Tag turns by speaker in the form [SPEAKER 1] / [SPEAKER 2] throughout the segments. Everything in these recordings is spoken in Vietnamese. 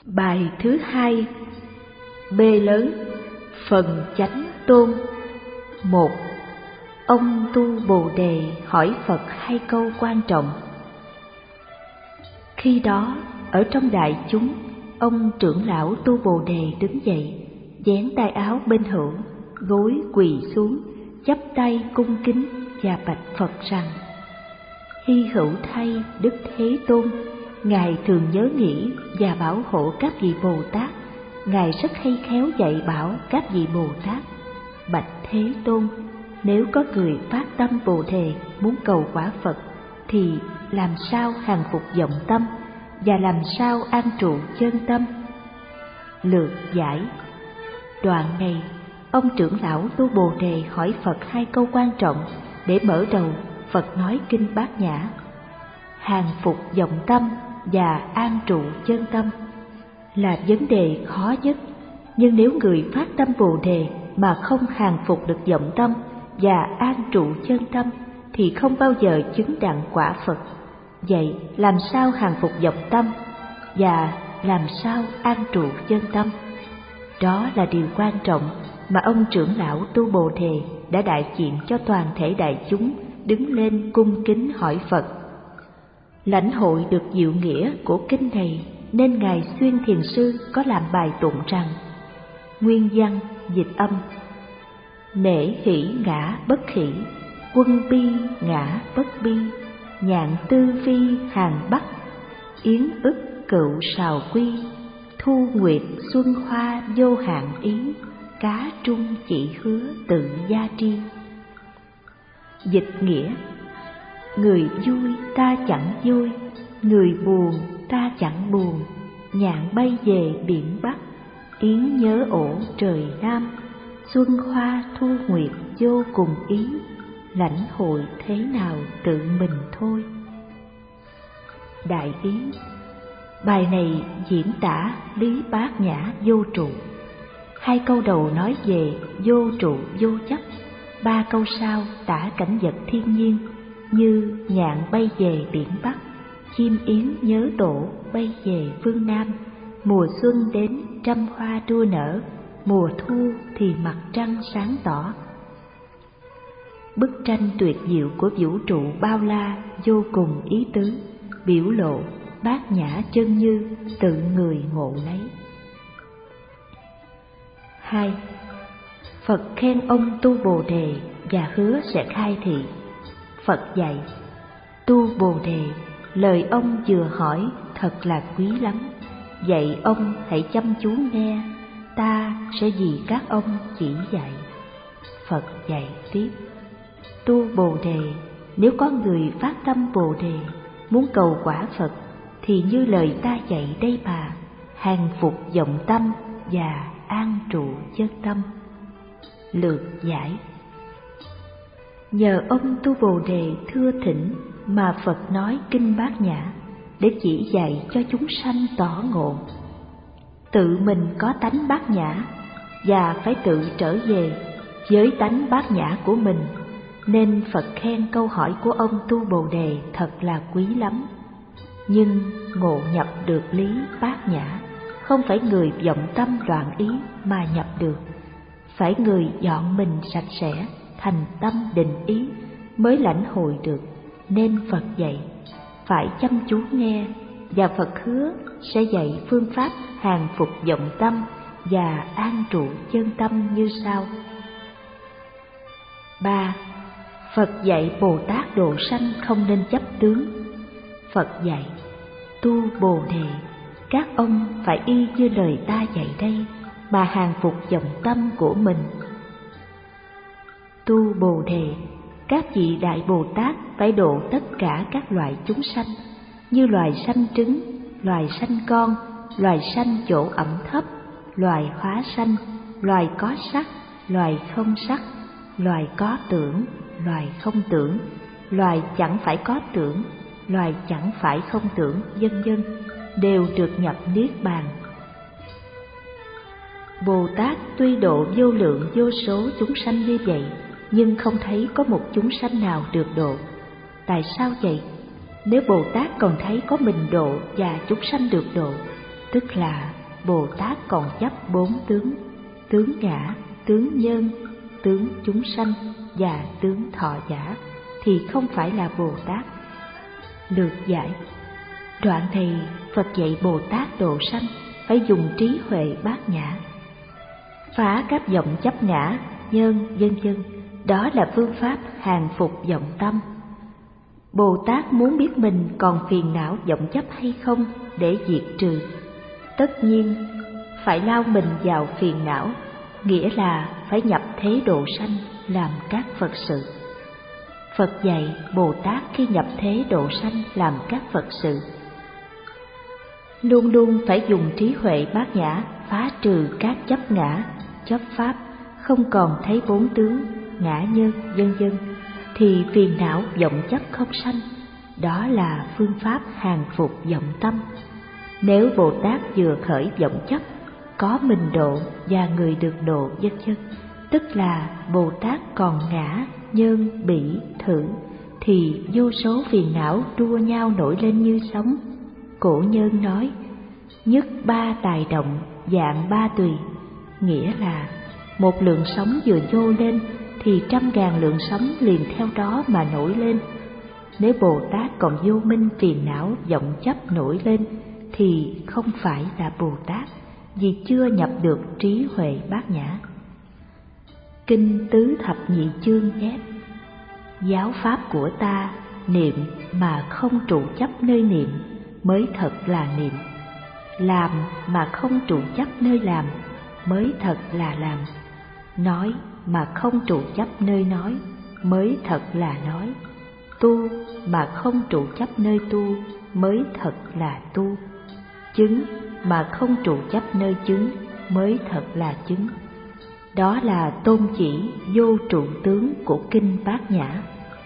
[SPEAKER 1] Bài thứ 2, B lớn, phần chánh tôn. 1. Ông Tu Bồ Đề hỏi Phật 2 câu quan trọng. Khi đó, ở trong đại chúng, ông trưởng lão Tu Bồ Đề đứng dậy, vén tay áo bên hữu, gối quỳ xuống, chắp tay cung kính và bạch Phật rằng: Hy hữu thay Đức Thế Tôn, Ngài thường nhớ nghĩ và bảo hộ các vị Bồ Tát. Ngài rất hay khéo dạy bảo các vị Bồ Tát. Bạch Thế Tôn, nếu có người phát tâm Bồ Đề muốn cầu quả Phật, thì làm sao hàng phục vọng tâm và làm sao an trụ chân tâm? Lược giải. Đoạn này, ông trưởng lão Tu Bồ Đề hỏi Phật 2 câu quan trọng để mở đầu Phật nói kinh Bát Nhã. Hàng phục vọng tâm và an trụ chân tâm là vấn đề khó nhất, nhưng nếu người phát tâm Bồ Đề mà không hàng phục được vọng tâm và an trụ chân tâm thì không bao giờ chứng đặng quả Phật. Vậy làm sao hàng phục vọng tâm và làm sao an trụ chân tâm? Đó là điều quan trọng mà ông trưởng lão Tu Bồ Đề đã đại diện cho toàn thể đại chúng đứng lên cung kính hỏi Phật. Lãnh hội được diệu nghĩa của kinh này nên Ngài Xuyên Thiền Sư có làm bài tụng rằng: Nguyên văn dịch âm: Nể hỷ ngã bất hỷ, quân bi ngã bất bi, nhạn tư phi hàng bắc, yến ức cựu sào quy, thu nguyệt xuân hoa vô hạn ý, cá trung chỉ hứa tự gia tri. Dịch nghĩa: Người vui ta chẳng vui, người buồn ta chẳng buồn, nhạn bay về biển Bắc, yến nhớ ổ trời Nam, xuân hoa thu nguyệt vô cùng ý, lãnh hội thế nào tự mình thôi. Đại ý: bài này diễn tả lý bát nhã vô trụ. 2 câu đầu nói về vô trụ vô chấp, 3 câu sau tả cảnh vật thiên nhiên như nhạn bay về biển Bắc, chim yến nhớ tổ bay về phương Nam, mùa xuân đến trăm hoa đua nở, mùa thu thì mặt trăng sáng tỏ. Bức tranh tuyệt diệu của vũ trụ bao la vô cùng ý tứ, biểu lộ bát nhã chân như tự người ngộ lấy. 2. Phật khen ông Tu Bồ Đề và hứa sẽ khai thị. Phật dạy: Tu Bồ Đề, lời ông vừa hỏi thật là quý lắm. Vậy ông hãy chăm chú nghe, ta sẽ vì các ông chỉ dạy. Phật dạy tiếp: Tu Bồ Đề, nếu có người phát tâm Bồ Đề muốn cầu quả Phật, thì như lời ta dạy đây bà, hàng phục vọng tâm và an trụ chân tâm. Lược giải. Nhờ ông Tu Bồ Đề thưa thỉnh mà Phật nói kinh Bát Nhã để chỉ dạy cho chúng sanh tỏ ngộ. Tự mình có tánh bát nhã và phải tự trở về với tánh bát nhã của mình, nên Phật khen câu hỏi của ông Tu Bồ Đề thật là quý lắm. Nhưng ngộ nhập được lý bát nhã không phải người vọng tâm loạn ý mà nhập được, phải người dọn mình sạch sẽ, thành tâm định ý mới lãnh hội được. Nên Phật dạy phải chăm chú nghe, và Phật hứa sẽ dạy phương pháp hàng phục vọng tâm và an trụ chân tâm như sau. 3. Phật dạy Bồ Tát độ sanh không nên chấp tướng. Phật dạy: Tu Bồ Đề, các ông phải y như lời ta dạy đây mà hàng phục vọng tâm của mình. Tu Bồ Đề, các vị Đại Bồ Tát phải độ tất cả các loại chúng sanh, như loài sanh trứng, loài sanh con, loài sanh chỗ ẩm thấp, loài hóa sanh, loài có sắc, loài không sắc, loài có tưởng, loài không tưởng, loài chẳng phải có tưởng, loài chẳng phải không tưởng, vân vân, đều được nhập niết bàn. Bồ Tát tuy độ vô lượng vô số chúng sanh như vậy, nhưng không thấy có một chúng sanh nào được độ. Tại sao vậy? Nếu Bồ Tát còn thấy có mình độ và chúng sanh được độ, tức là Bồ Tát còn chấp 4 tướng: tướng ngã, tướng nhân, tướng chúng sanh và tướng thọ giả, thì không phải là Bồ Tát. Lược giải: đoạn này Phật dạy Bồ Tát độ sanh phải dùng trí huệ bát nhã, phá các vọng chấp ngã, nhân, vân vân. Đó là phương pháp hàng phục vọng tâm. Bồ Tát muốn biết mình còn phiền não vọng chấp hay không để diệt trừ, tất nhiên phải lao mình vào phiền não, nghĩa là phải nhập thế độ sanh làm các Phật sự. Phật dạy Bồ Tát khi nhập thế độ sanh làm các Phật sự, luôn luôn phải dùng trí huệ bát nhã phá trừ các chấp ngã, chấp pháp, không còn thấy 4 tướng, ngã nhân, vân vân, thì phiền não vọng chấp không sanh. Đó là phương pháp hàng phục vọng tâm. Nếu Bồ Tát vừa khởi vọng chấp, có mình độ và người được độ, vân vân, tức là Bồ Tát còn ngã, nhân, bỉ, thử, thì vô số phiền não đua nhau nổi lên như sóng. Cổ nhân nói: nhất ba tài động, dạng ba tùy, nghĩa là một lượng sóng vừa vô lên thì 100.000 lượng sóng liền theo đó mà nổi lên. Nếu Bồ Tát còn vô minh phiền não vọng chấp nổi lên thì không phải là Bồ Tát, vì chưa nhập được trí huệ bát nhã. Kinh Tứ Thập Nhị Chương chép: giáo pháp của ta, niệm mà không trụ chấp nơi niệm mới thật là niệm, làm mà không trụ chấp nơi làm mới thật là làm, nói mà không trụ chấp nơi nói mới thật là nói, tu mà không trụ chấp nơi tu mới thật là tu, chứng mà không trụ chấp nơi chứng mới thật là chứng. Đó là tôn chỉ vô trụ tướng của Kinh Bát Nhã.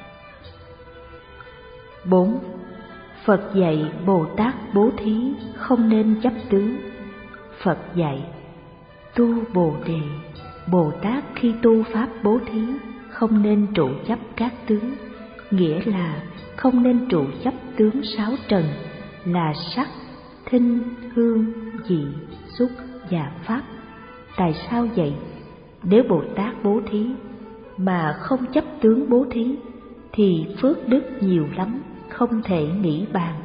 [SPEAKER 1] 4. Phật dạy Bồ Tát bố thí không nên chấp tướng. Phật dạy: tu Bồ Đề, Bồ Tát khi tu pháp bố thí không nên trụ chấp các tướng, nghĩa là không nên trụ chấp tướng 6 trần là sắc, thinh, hương, vị, xúc và pháp. Tại sao vậy? Nếu Bồ Tát bố thí mà không chấp tướng bố thí thì phước đức nhiều lắm, không thể nghĩ bàn.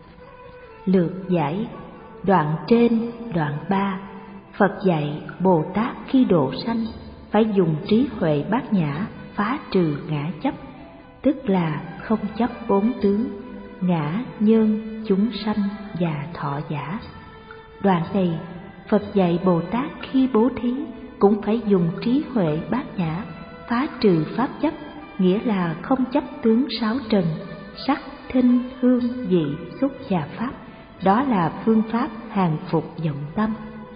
[SPEAKER 1] Lược giải: đoạn trên, đoạn 3, Phật dạy Bồ Tát khi độ sanh phải dùng trí huệ bát nhã phá trừ ngã chấp, tức là không chấp 4 tướng, ngã, nhân, chúng sanh và thọ giả. Đoạn này Phật dạy Bồ Tát khi bố thí cũng phải dùng trí huệ bát nhã phá trừ pháp chấp, nghĩa là không chấp tướng 6 trần, sắc, thinh, hương, vị, xúc và pháp. Đó là phương pháp hàng phục vọng tâm.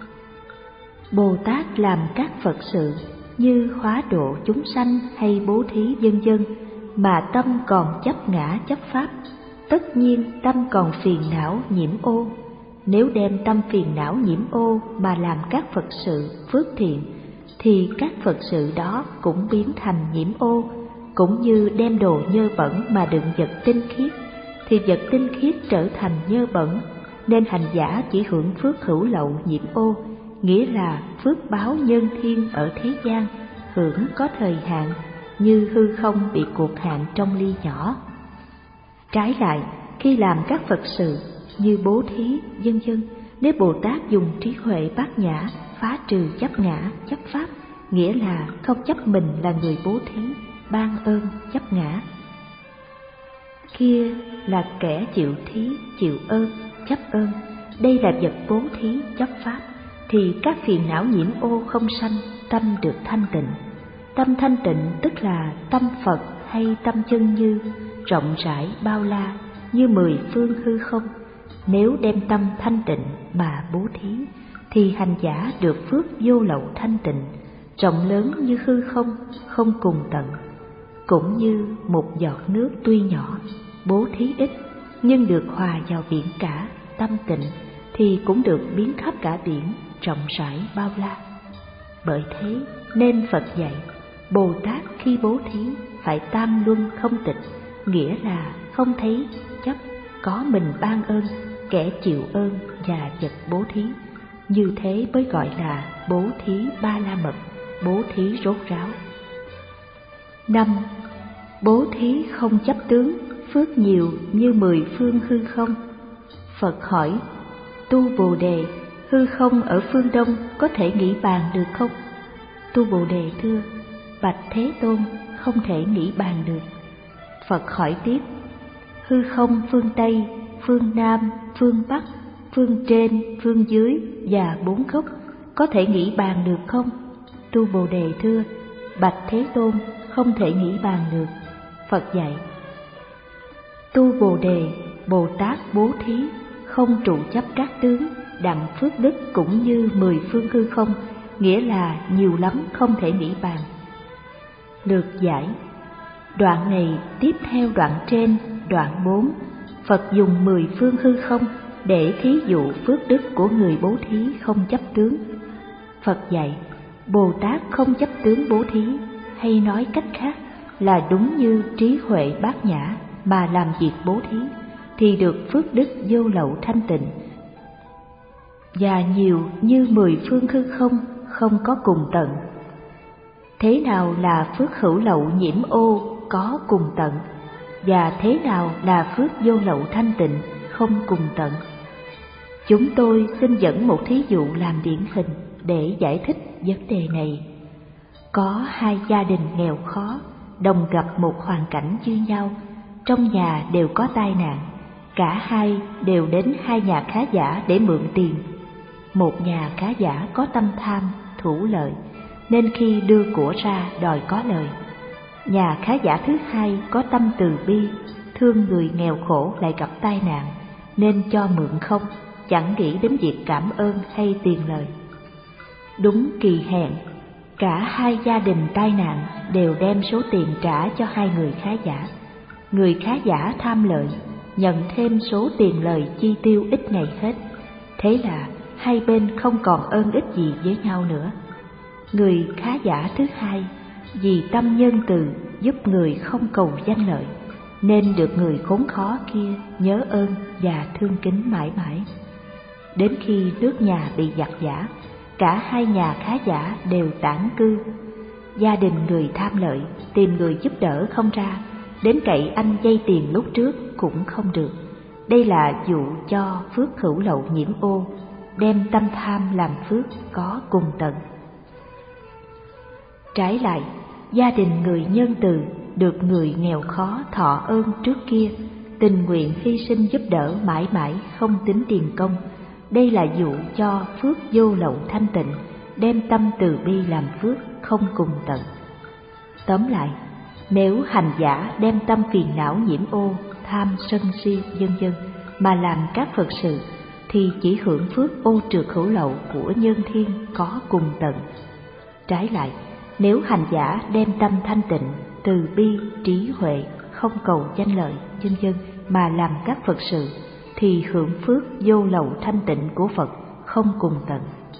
[SPEAKER 1] Bồ Tát làm các Phật sự như hóa độ chúng sanh hay bố thí vân vân mà tâm còn chấp ngã chấp pháp, tất nhiên tâm còn phiền não nhiễm ô. Nếu đem tâm phiền não nhiễm ô mà làm các Phật sự phước thiện thì các Phật sự đó cũng biến thành nhiễm ô. Cũng như đem đồ nhơ bẩn mà đựng vật tinh khiết thì vật tinh khiết trở thành nhơ bẩn, nên hành giả chỉ hưởng phước hữu lậu nhiễm ô, nghĩa là phước báo nhân thiên ở thế gian hưởng có thời hạn, như hư không bị cuộc hạn trong ly nhỏ. Trái lại, khi làm các Phật sự như bố thí vân vân, nếu Bồ Tát dùng trí huệ bát nhã phá trừ chấp ngã chấp pháp, nghĩa là không chấp mình là người bố thí ban ơn chấp ngã, kia là kẻ chịu thí chịu ơn chấp ơn, đây là vật bố thí chấp pháp, thì các phiền não nhiễm ô không sanh, tâm được thanh tịnh. Tâm thanh tịnh tức là tâm Phật hay tâm chân như, rộng rãi bao la như 10 phương hư không. Nếu đem tâm thanh tịnh mà bố thí thì hành giả được phước vô lậu thanh tịnh, rộng lớn như hư không, không cùng tận. Cũng như một giọt nước tuy nhỏ, bố thí ít nhưng được hòa vào biển cả, tâm tịnh thì cũng được biến khắp cả biển, rộng rãi bao la. Bởi thế nên Phật dạy Bồ Tát khi bố thí phải tam luân không tịch, nghĩa là không thấy chấp có mình ban ơn kẻ chịu ơn và vật bố thí. Như thế mới gọi là bố thí ba la mật, bố thí rốt ráo. 5. Bố thí không chấp tướng, phước nhiều như 10 phương hư không. Phật hỏi: Tu Bồ Đề, hư không ở phương Đông có thể nghĩ bàn được không? Tu Bồ Đề thưa: Bạch Thế Tôn, không thể nghĩ bàn được. Phật hỏi tiếp: Hư không phương Tây, phương Nam, phương Bắc, phương trên, phương dưới và 4 góc có thể nghĩ bàn được không? Tu Bồ Đề thưa: Bạch Thế Tôn, không thể nghĩ bàn được. Phật dạy: Tu Bồ Đề, Bồ Tát bố thí không trụ chấp các tướng, đặng phước đức cũng như 10 phương hư không, nghĩa là nhiều lắm không thể nghĩ bàn. Lược giải: Đoạn này tiếp theo đoạn trên, đoạn 4, Phật dùng 10 phương hư không để thí dụ phước đức của người bố thí không chấp tướng. Phật dạy: Bồ Tát không chấp tướng bố thí, hay nói cách khác là đúng như trí huệ bát nhã mà làm việc bố thí, thì được phước đức vô lậu thanh tịnh, và nhiều như 10 phương hư không, không có cùng tận. Thế nào là phước hữu lậu nhiễm ô có cùng tận, và thế nào là phước vô lậu thanh tịnh không cùng tận? Chúng tôi xin dẫn một thí dụ làm điển hình để giải thích vấn đề này. Có 2 gia đình nghèo khó đồng gặp một hoàn cảnh như nhau, trong nhà đều có tai nạn, cả hai đều đến 2 nhà khá giả để mượn tiền. Một nhà khá giả có tâm tham, thủ lợi, nên khi đưa của ra đòi có lời. Nhà khá giả thứ hai có tâm từ bi, thương người nghèo khổ lại gặp tai nạn, nên cho mượn không, chẳng nghĩ đến việc cảm ơn hay tiền lời. Đúng kỳ hẹn, cả 2 gia đình tai nạn đều đem số tiền trả cho 2 người khá giả. Người khá giả tham lợi, nhận thêm số tiền lời chi tiêu ít ngày hết. Thế là hai bên không còn ơn ích gì với nhau nữa. Người khá giả thứ hai vì tâm nhân từ giúp người không cầu danh lợi, nên được người khốn khó kia nhớ ơn và thương kính mãi mãi. Đến khi nước nhà bị giặc giã, cả 2 nhà khá giả đều tản cư. Gia đình người tham lợi tìm người giúp đỡ không ra, đến cậy anh vay tiền lúc trước cũng không được. Đây là dụ cho phước hữu lậu nhiễm ô, đem tâm tham làm phước có cùng tận. Trái lại, gia đình người nhân từ được người nghèo khó thọ ơn trước kia, tình nguyện hy sinh giúp đỡ mãi mãi không tính tiền công. Đây là dụ cho phước vô lậu thanh tịnh, đem tâm từ bi làm phước không cùng tận. Tóm lại, nếu hành giả đem tâm phiền não nhiễm ô, tham sân si vân vân mà làm các Phật sự, thì chỉ hưởng phước ô trượt hữu lậu của nhân thiên có cùng tận. Trái lại, nếu hành giả đem tâm thanh tịnh, từ bi, trí huệ, không cầu danh lợi vân vân mà làm các Phật sự, thì hưởng phước vô lậu thanh tịnh của Phật không cùng tận.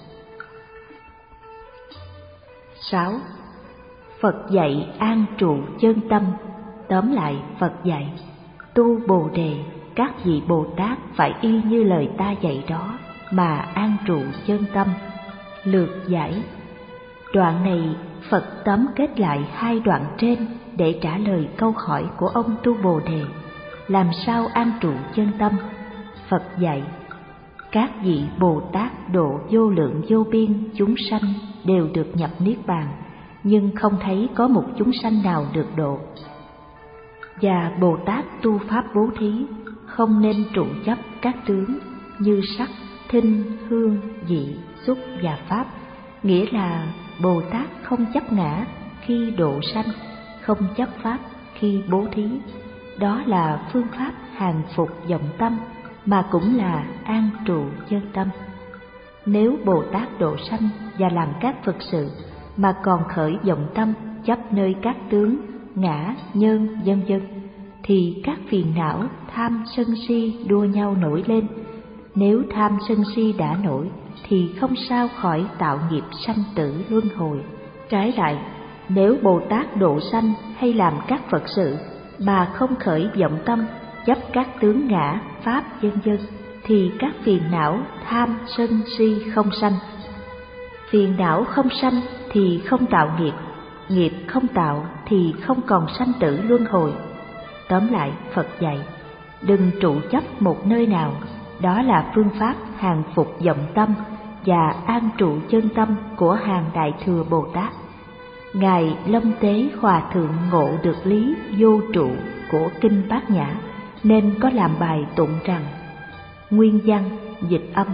[SPEAKER 1] 6. Phật dạy an trụ chân tâm. Tóm lại, Phật dạy: Tu Bồ Đề, các vị Bồ Tát phải y như lời ta dạy đó mà an trụ chân tâm. Lược giải: Đoạn này Phật tóm kết lại 2 đoạn trên để trả lời câu hỏi của ông Tu Bồ Đề: làm sao an trụ chân tâm? Phật dạy: Các vị Bồ Tát độ vô lượng vô biên chúng sanh đều được nhập niết bàn, nhưng không thấy có một chúng sanh nào được độ. Và Bồ Tát tu pháp bố thí không nên trụ chấp các tướng như sắc, thinh, hương, vị, xúc và pháp, nghĩa là Bồ Tát không chấp ngã khi độ sanh, không chấp pháp khi bố thí. Đó là phương pháp hàng phục vọng tâm, mà cũng là an trụ chân tâm. Nếu Bồ Tát độ sanh và làm các Phật sự mà còn khởi vọng tâm chấp nơi các tướng, ngã, nhân vân vân, thì các phiền não tham sân si đua nhau nổi lên. Nếu tham sân si đã nổi thì không sao khỏi tạo nghiệp sanh tử luân hồi. Trái lại, nếu Bồ Tát độ sanh hay làm các Phật sự mà không khởi vọng tâm chấp các tướng ngã, pháp vân vân, thì các phiền não tham sân si không sanh. Phiền não không sanh thì không tạo nghiệp, nghiệp không tạo thì không còn sanh tử luân hồi. Tóm lại, Phật dạy, đừng trụ chấp một nơi nào, đó là phương pháp hàng phục vọng tâm và an trụ chân tâm của hàng Đại Thừa Bồ Tát. Ngài Lâm Tế Hòa Thượng ngộ được lý vô trụ của Kinh Bát Nhã, nên có làm bài tụng rằng: nguyên văn dịch âm.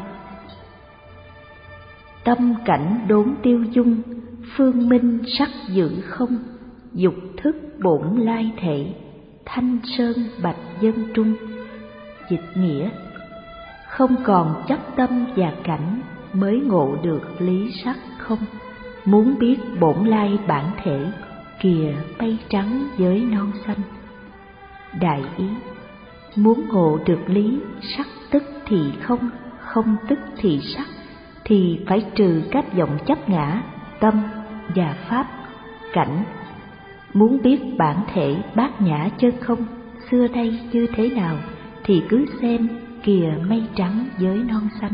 [SPEAKER 1] Tâm cảnh đốn tiêu dung, phương minh sắc giữ không, dục thức bổn lai thể, thanh sơn bạch dân trung. Dịch nghĩa: không còn chấp tâm và cảnh, mới ngộ được lý sắc không. Muốn biết bổn lai bản thể, kìa mây trắng với non xanh. Đại ý: muốn ngộ được lý sắc tức thì không, không tức thì sắc, thì phải trừ các vọng chấp ngã, tâm và pháp, cảnh. Muốn biết bản thể bát nhã chân không xưa nay như thế nào, thì cứ xem kìa mây trắng với non xanh.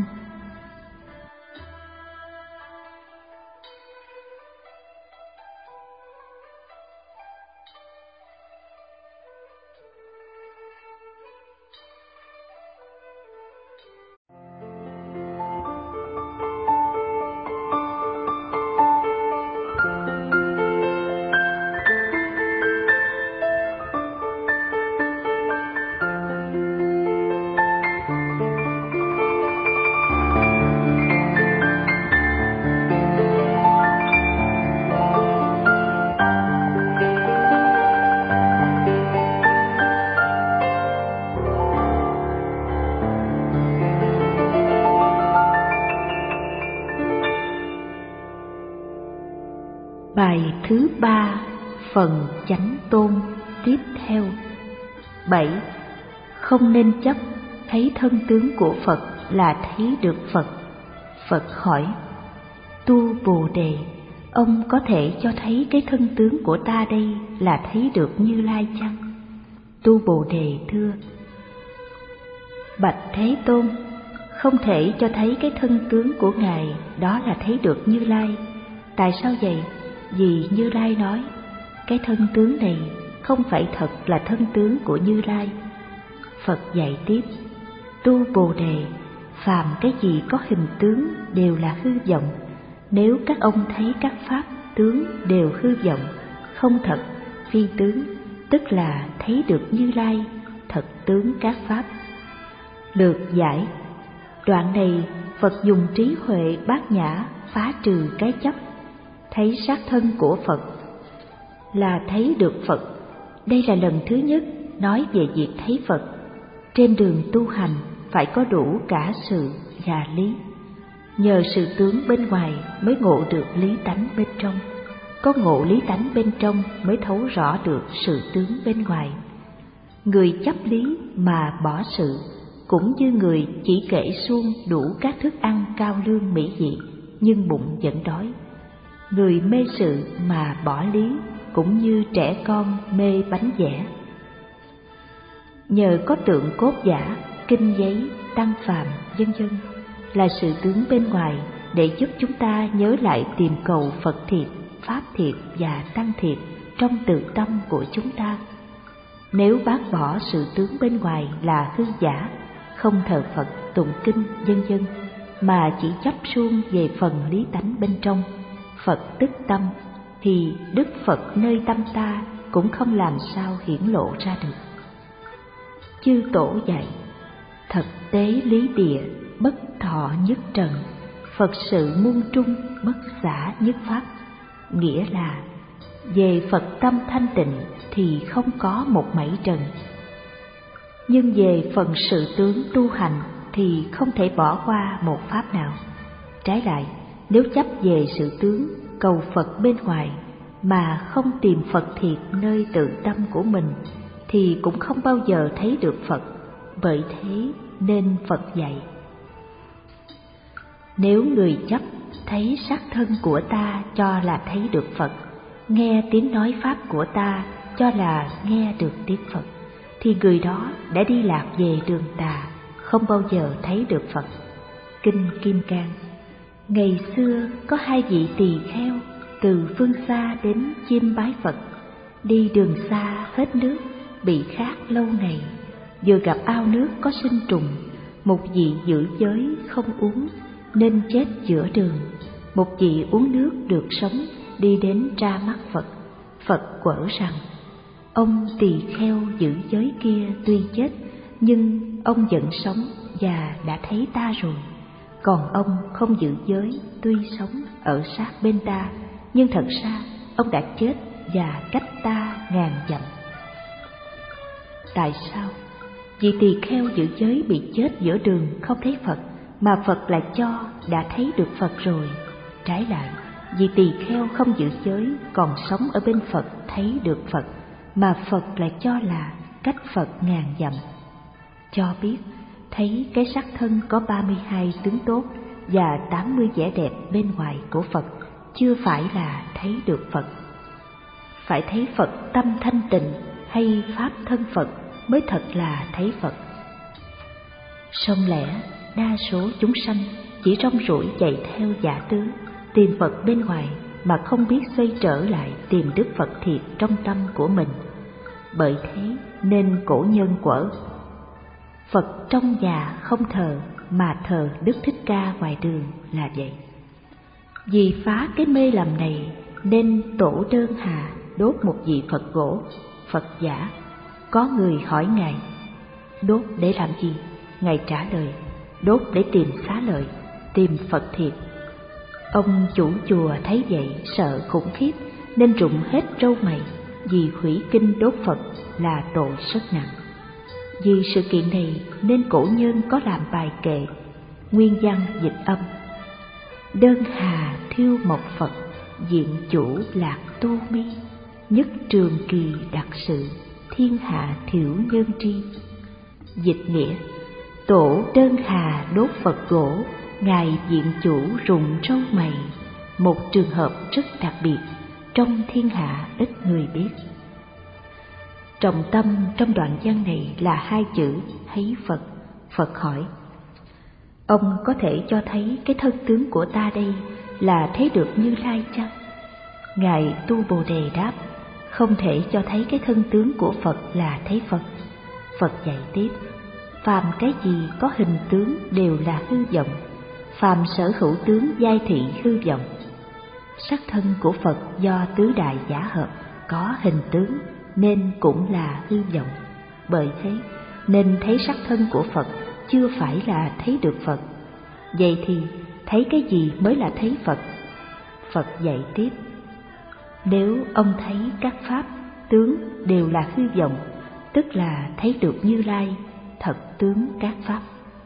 [SPEAKER 1] Bài thứ 3, phần chánh tôn tiếp theo. 7. Không nên chấp thấy thân tướng của Phật là thấy được Phật. Phật hỏi: Tu Bồ Đề, ông có thể cho thấy cái thân tướng của ta đây là thấy được Như Lai chăng? Tu Bồ Đề thưa: Bạch Thế Tôn, không thể cho thấy cái thân tướng của Ngài đó là thấy được Như Lai. Tại sao vậy? Vì Như Lai nói, cái thân tướng này không phải thật là thân tướng của Như Lai. Phật dạy tiếp: Tu Bồ Đề, phàm cái gì có hình tướng đều là hư vọng. Nếu các ông thấy các pháp tướng đều hư vọng, không thật, phi tướng, tức là thấy được Như Lai, thật tướng các pháp. Lược giải: đoạn này Phật dùng trí huệ bát nhã phá trừ cái chấp. Thấy xác thân của Phật là thấy được Phật. Đây là lần thứ nhất nói về việc thấy Phật. Trên đường tu hành phải có đủ cả sự và lý. Nhờ sự tướng bên ngoài mới ngộ được lý tánh bên trong. Có ngộ lý tánh bên trong mới thấu rõ được sự tướng bên ngoài. Người chấp lý mà bỏ sự, cũng như người chỉ kể suông đủ các thức ăn cao lương mỹ vị, nhưng bụng vẫn đói. Người mê sự mà bỏ lý, cũng như trẻ con mê bánh vẽ. Nhờ có tượng cốt giả, kinh giấy, tăng phàm, vân vân, là sự tướng bên ngoài để giúp chúng ta nhớ lại tìm cầu Phật thiệt, Pháp thiệt và Tăng thiệt trong tự tâm của chúng ta. Nếu bác bỏ sự tướng bên ngoài là hư giả, không thờ Phật, tụng kinh, vân vân, mà chỉ chấp suông về phần lý tánh bên trong, Phật tức tâm, thì Đức Phật nơi tâm ta cũng không làm sao hiển lộ ra được. Chư Tổ dạy: thật tế lý địa, bất thọ nhất trần, Phật sự muôn trung, bất xả nhất pháp. Nghĩa là về Phật tâm thanh tịnh thì không có một mảy trần. Nhưng về phần sự tướng tu hành thì không thể bỏ qua một pháp nào. Trái lại, nếu chấp về sự tướng cầu Phật bên ngoài mà không tìm Phật thiệt nơi tự tâm của mình thì cũng không bao giờ thấy được Phật. Bởi thế nên Phật dạy: nếu người chấp thấy sắc thân của ta cho là thấy được Phật, nghe tiếng nói pháp của ta cho là nghe được tiếng Phật, thì người đó đã đi lạc về đường tà, không bao giờ thấy được Phật. Kinh Kim Cang. Ngày xưa có hai vị tỳ kheo từ phương xa đến chiêm bái Phật. Đi đường xa hết nước, bị khát lâu ngày, vừa gặp ao nước có sinh trùng. Một vị giữ giới không uống nên chết giữa đường. Một vị uống nước được sống, đi đến ra mắt Phật. Phật quở rằng: ông tỳ kheo giữ giới kia tuy chết, nhưng ông vẫn sống và đã thấy ta rồi. Còn ông không giữ giới, tuy sống ở sát bên ta, nhưng thật ra ông đã chết và cách ta ngàn dặm. Tại sao vị tỳ kheo giữ giới bị chết giữa đường không thấy Phật, mà Phật lại cho đã thấy được Phật rồi? Trái lại, vị tỳ kheo không giữ giới còn sống ở bên Phật thấy được Phật, mà Phật lại cho là cách Phật ngàn dặm. Cho biết thấy cái sắc thân có 32 tướng tốt và 80 vẻ đẹp bên ngoài của Phật chưa phải là thấy được Phật. Phải thấy Phật tâm thanh tịnh hay pháp thân Phật mới thật là thấy Phật. Song lẽ đa số chúng sanh chỉ rong ruổi chạy theo giả tướng, tìm Phật bên ngoài mà không biết xoay trở lại tìm Đức Phật thiệt trong tâm của mình. Bởi thế nên cổ nhân quở: Phật trong nhà không thờ, mà thờ Đức Thích Ca ngoài đường là vậy. Vì phá cái mê lầm này nên Tổ Đơn Hà đốt một vị Phật gỗ, Phật giả. Có người hỏi Ngài: đốt để làm gì? Ngài trả lời: đốt để tìm xá lợi, tìm Phật thiệt. Ông chủ chùa thấy vậy sợ khủng khiếp nên rụng hết râu mày, vì hủy kinh đốt Phật là tội rất nặng. Vì sự kiện này nên cổ nhân có làm bài kệ, nguyên văn dịch âm: đơn hà thiêu mộc Phật, diện chủ lạc tu mi, nhất trường kỳ đặc sự, thiên hạ thiểu nhân tri. Dịch nghĩa: tổ đơn hà đốt Phật gỗ, ngài diện chủ rụng râu mày, một trường hợp rất đặc biệt, trong thiên hạ ít người biết. Trọng tâm trong đoạn văn này là hai chữ thấy Phật. Phật hỏi: ông có thể cho thấy cái thân tướng của ta đây là thấy được Như Lai chăng? Ngài Tu Bồ Đề đáp: không thể cho thấy cái thân tướng của Phật là thấy Phật. Phật dạy tiếp: phàm cái gì có hình tướng đều là hư vọng, phàm sở hữu tướng giai thị hư vọng. Sắc thân của Phật do tứ đại giả hợp, có hình tướng nên cũng là hư vọng. Bởi thế nên thấy sắc thân của Phật chưa phải là thấy được Phật. Vậy thì thấy cái gì mới là thấy Phật? Phật dạy tiếp: nếu ông thấy các pháp tướng đều là hư vọng, tức là thấy được Như Lai thật tướng các pháp.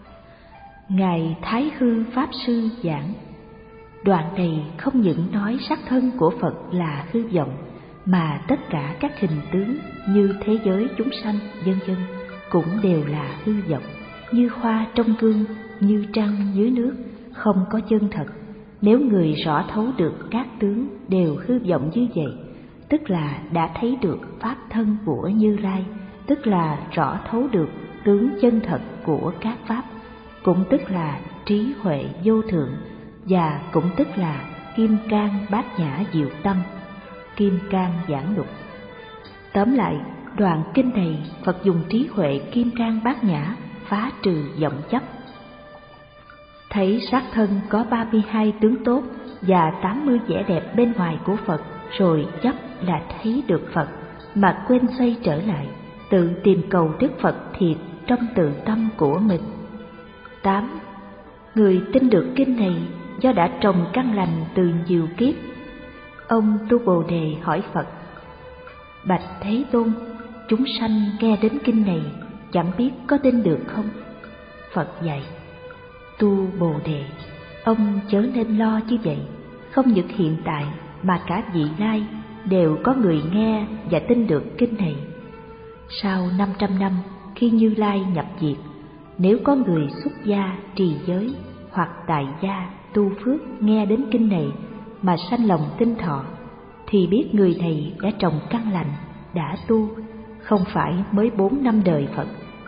[SPEAKER 1] Ngài Thái Hư Pháp Sư giảng: đoạn này không những nói sắc thân của Phật là hư vọng, mà tất cả các hình tướng như thế giới chúng sanh vân vân cũng đều là hư vọng, như hoa trong gương, như trăng dưới nước, không có chân thật. Nếu người rõ thấu được các tướng đều hư vọng như vậy, tức là đã thấy được pháp thân của Như Lai, tức là rõ thấu được tướng chân thật của các pháp, cũng tức là trí huệ vô thượng, và cũng tức là kim cang bát nhã diệu tâm. Kim cang giảng lục. Tóm lại, đoạn kinh này Phật dùng trí huệ kim cang bát nhã phá trừ vọng chấp. Thấy xác thân có 32 tướng tốt và 80 vẻ đẹp bên ngoài của Phật, rồi chấp là thấy được Phật, mà quên xoay trở lại, tự tìm cầu Đức Phật thiệt trong tự tâm của mình. 8. Người tin được kinh này do đã trồng căn lành từ nhiều kiếp. Ông Tu Bồ Đề hỏi Phật: bạch Thế Tôn, chúng sanh nghe đến kinh này chẳng biết có tin được không? Phật dạy: Tu Bồ Đề, ông chớ nên lo như vậy. Không những hiện tại mà cả vị lai đều có người nghe và tin được kinh này. Sau 500 năm khi Như Lai nhập diệt, nếu có người xuất gia trì giới hoặc tại gia tu phước nghe đến kinh này mà sanh lòng tin thọ, thì biết người này đã trồng căn lành, đã tu, không phải mới 4 năm đời Phật.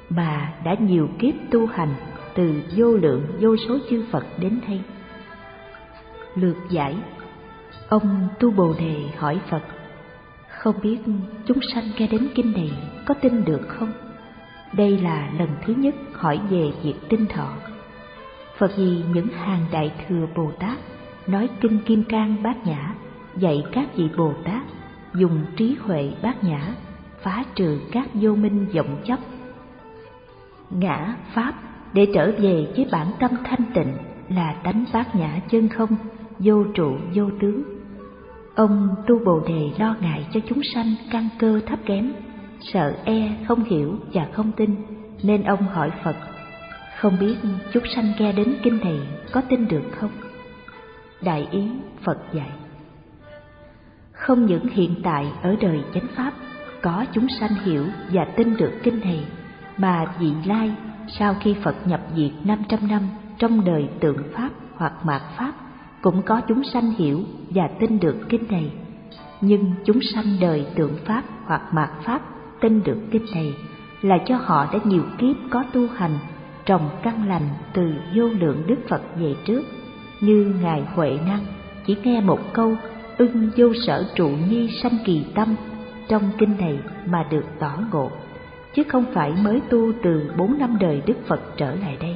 [SPEAKER 1] mà đã nhiều kiếp tu hành từ vô lượng vô số chư Phật đến nay. Lược giải. Ông Tu Bồ Đề hỏi Phật: không biết chúng sanh nghe đến kinh này có tin được không? Đây là lần thứ nhất hỏi về việc tin thọ. Phật vì những hàng Đại Thừa Bồ Tát nói kinh Kim Cang Bát Nhã, dạy các vị Bồ Tát dùng trí huệ bát nhã phá trừ các vô minh vọng chấp, ngã pháp để trở về với bản tâm thanh tịnh là tánh bát nhã chân không, vô trụ vô tướng. Ông Tu Bồ Đề lo ngại cho chúng sanh căn cơ thấp kém, sợ không hiểu và không tin, nên ông hỏi Phật: không biết chúng sanh nghe đến kinh này có tin được không? Đại ý Phật dạy: không những hiện tại ở đời chánh pháp có chúng sanh hiểu và tin được kinh này, mà vị lai sau khi Phật nhập diệt 500 năm trong đời tượng pháp hoặc mạt pháp cũng có chúng sanh hiểu và tin được kinh này. Nhưng chúng sanh đời tượng pháp hoặc mạt pháp tin được kinh này là do họ đã nhiều kiếp có tu hành, trồng căn lành từ vô lượng Đức Phật về trước, như Ngài Huệ Năng chỉ nghe một câu ưng vô sở trụ nhi sanh kỳ tâm trong kinh này mà được tỏ ngộ, chứ không phải mới tu từ 4 năm đời Đức Phật trở lại đây.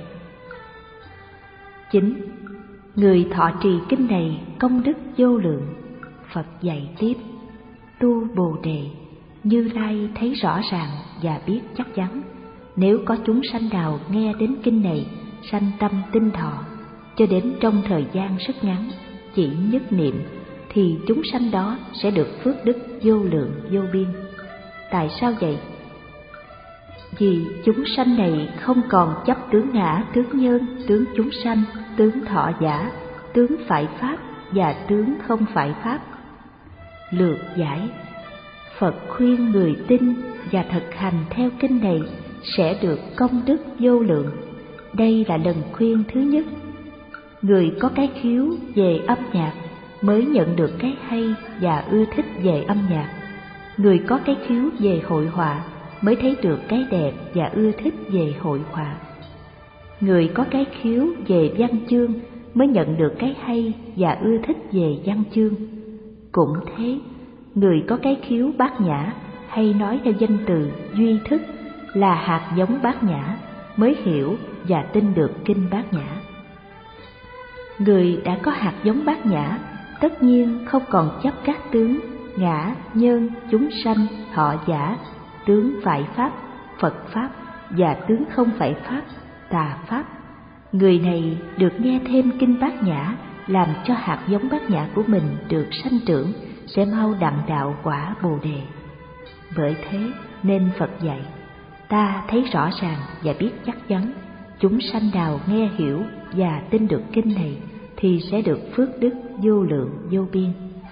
[SPEAKER 1] 9. Người thọ trì kinh này công đức vô lượng. Phật dạy tiếp: Tu Bồ Đề, Như Lai thấy rõ ràng và biết chắc chắn, nếu có chúng sanh nào nghe đến kinh này sanh tâm tin thọ, cho đến trong thời gian rất ngắn, chỉ nhất niệm, thì chúng sanh đó sẽ được phước đức vô lượng vô biên. Tại sao vậy? Vì chúng sanh này không còn chấp tướng ngã, tướng nhân, tướng chúng sanh, tướng thọ giả, tướng phải pháp và tướng không phải pháp. Lược giải. Phật khuyên người tin và thực hành theo kinh này sẽ được công đức vô lượng. Đây là lần khuyên thứ nhất. Người có cái khiếu về âm nhạc mới nhận được cái hay và ưa thích về âm nhạc. Người có cái khiếu về hội họa mới thấy được cái đẹp và ưa thích về hội họa. Người có cái khiếu về văn chương mới nhận được cái hay và ưa thích về văn chương. Cũng thế, người có cái khiếu bát nhã hay nói theo danh từ duy thức là hạt giống bát nhã mới hiểu và tin được kinh bát nhã. Người đã có hạt giống bát nhã tất nhiên không còn chấp các tướng ngã, nhân, chúng sanh, thọ giả, tướng phải pháp, Phật pháp và tướng không phải pháp, tà pháp. Người này được nghe thêm kinh bát nhã làm cho hạt giống bát nhã của mình được sanh trưởng, sẽ mau đặng đạo quả Bồ Đề. Bởi thế nên Phật dạy: ta thấy rõ ràng và biết chắc chắn, chúng sanh nào nghe hiểu và tin được kinh này thì sẽ được phước đức vô lượng vô biên.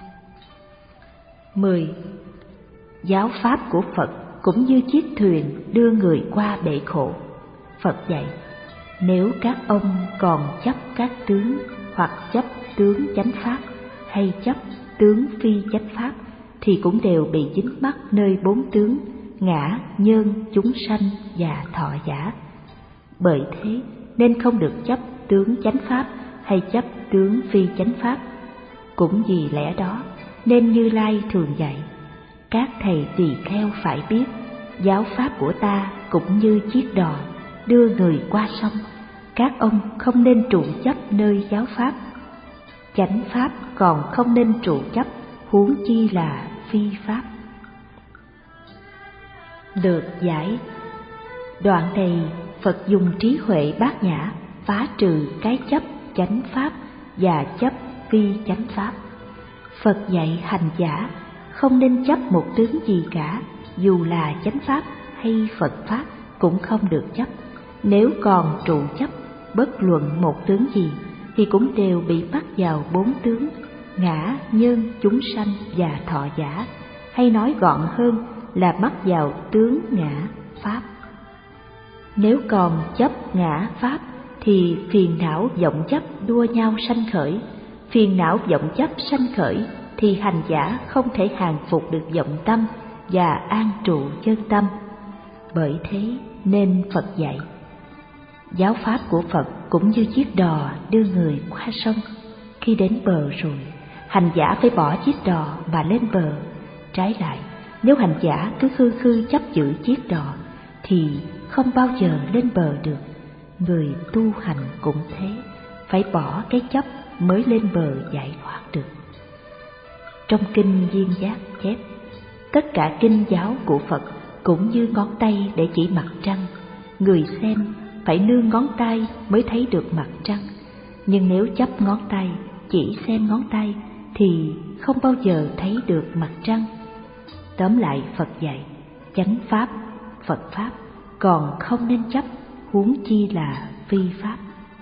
[SPEAKER 1] 10. Giáo pháp của Phật cũng như chiếc thuyền đưa người qua bể khổ. Phật dạy: nếu các ông còn chấp các tướng, hoặc chấp tướng chánh pháp hay chấp tướng phi chánh pháp, thì cũng đều bị dính mắc nơi 4 tướng ngã, nhân, chúng sanh và thọ giả. Bởi thế nên không được chấp tướng chánh pháp hay chấp tướng phi chánh pháp. Cũng vì lẽ đó nên Như Lai thường dạy: các thầy tỳ kheo phải biết, giáo pháp của ta cũng như chiếc đò đưa người qua sông. Các ông không nên trụ chấp nơi giáo pháp. Chánh pháp còn không nên trụ chấp, huống chi là phi pháp. Lược giải. Đoạn này Phật dùng trí huệ bát nhã phá trừ cái chấp chánh pháp và chấp phi chánh pháp. Phật dạy hành giả không nên chấp một tướng gì cả, dù là chánh pháp hay Phật pháp cũng không được chấp. Nếu còn trụ chấp bất luận một tướng gì thì cũng đều bị mắc vào 4 tướng ngã, nhân, chúng sanh và thọ giả, hay nói gọn hơn là mắc vào tướng ngã pháp. Nếu còn chấp ngã pháp thì phiền não vọng chấp đua nhau sanh khởi. Phiền não vọng chấp sanh khởi thì hành giả không thể hàng phục được vọng tâm và an trụ chân tâm. Bởi thế nên Phật dạy, giáo pháp của Phật cũng như chiếc đò đưa người qua sông. Khi đến bờ rồi, hành giả phải bỏ chiếc đò mà lên bờ. Trái lại, nếu hành giả cứ khư khư chấp giữ chiếc đò thì không bao giờ lên bờ được. Người tu hành cũng thế, phải bỏ cái chấp mới lên bờ giải thoát được. Trong kinh Duyên Giác chép, tất cả kinh giáo của Phật cũng như ngón tay để chỉ mặt trăng. Người xem phải nương ngón tay mới thấy được mặt trăng, nhưng nếu chấp ngón tay chỉ xem ngón tay thì không bao giờ thấy được mặt trăng. Tóm lại, Phật dạy chánh pháp, Phật pháp còn không nên chấp, huống chi là phi pháp.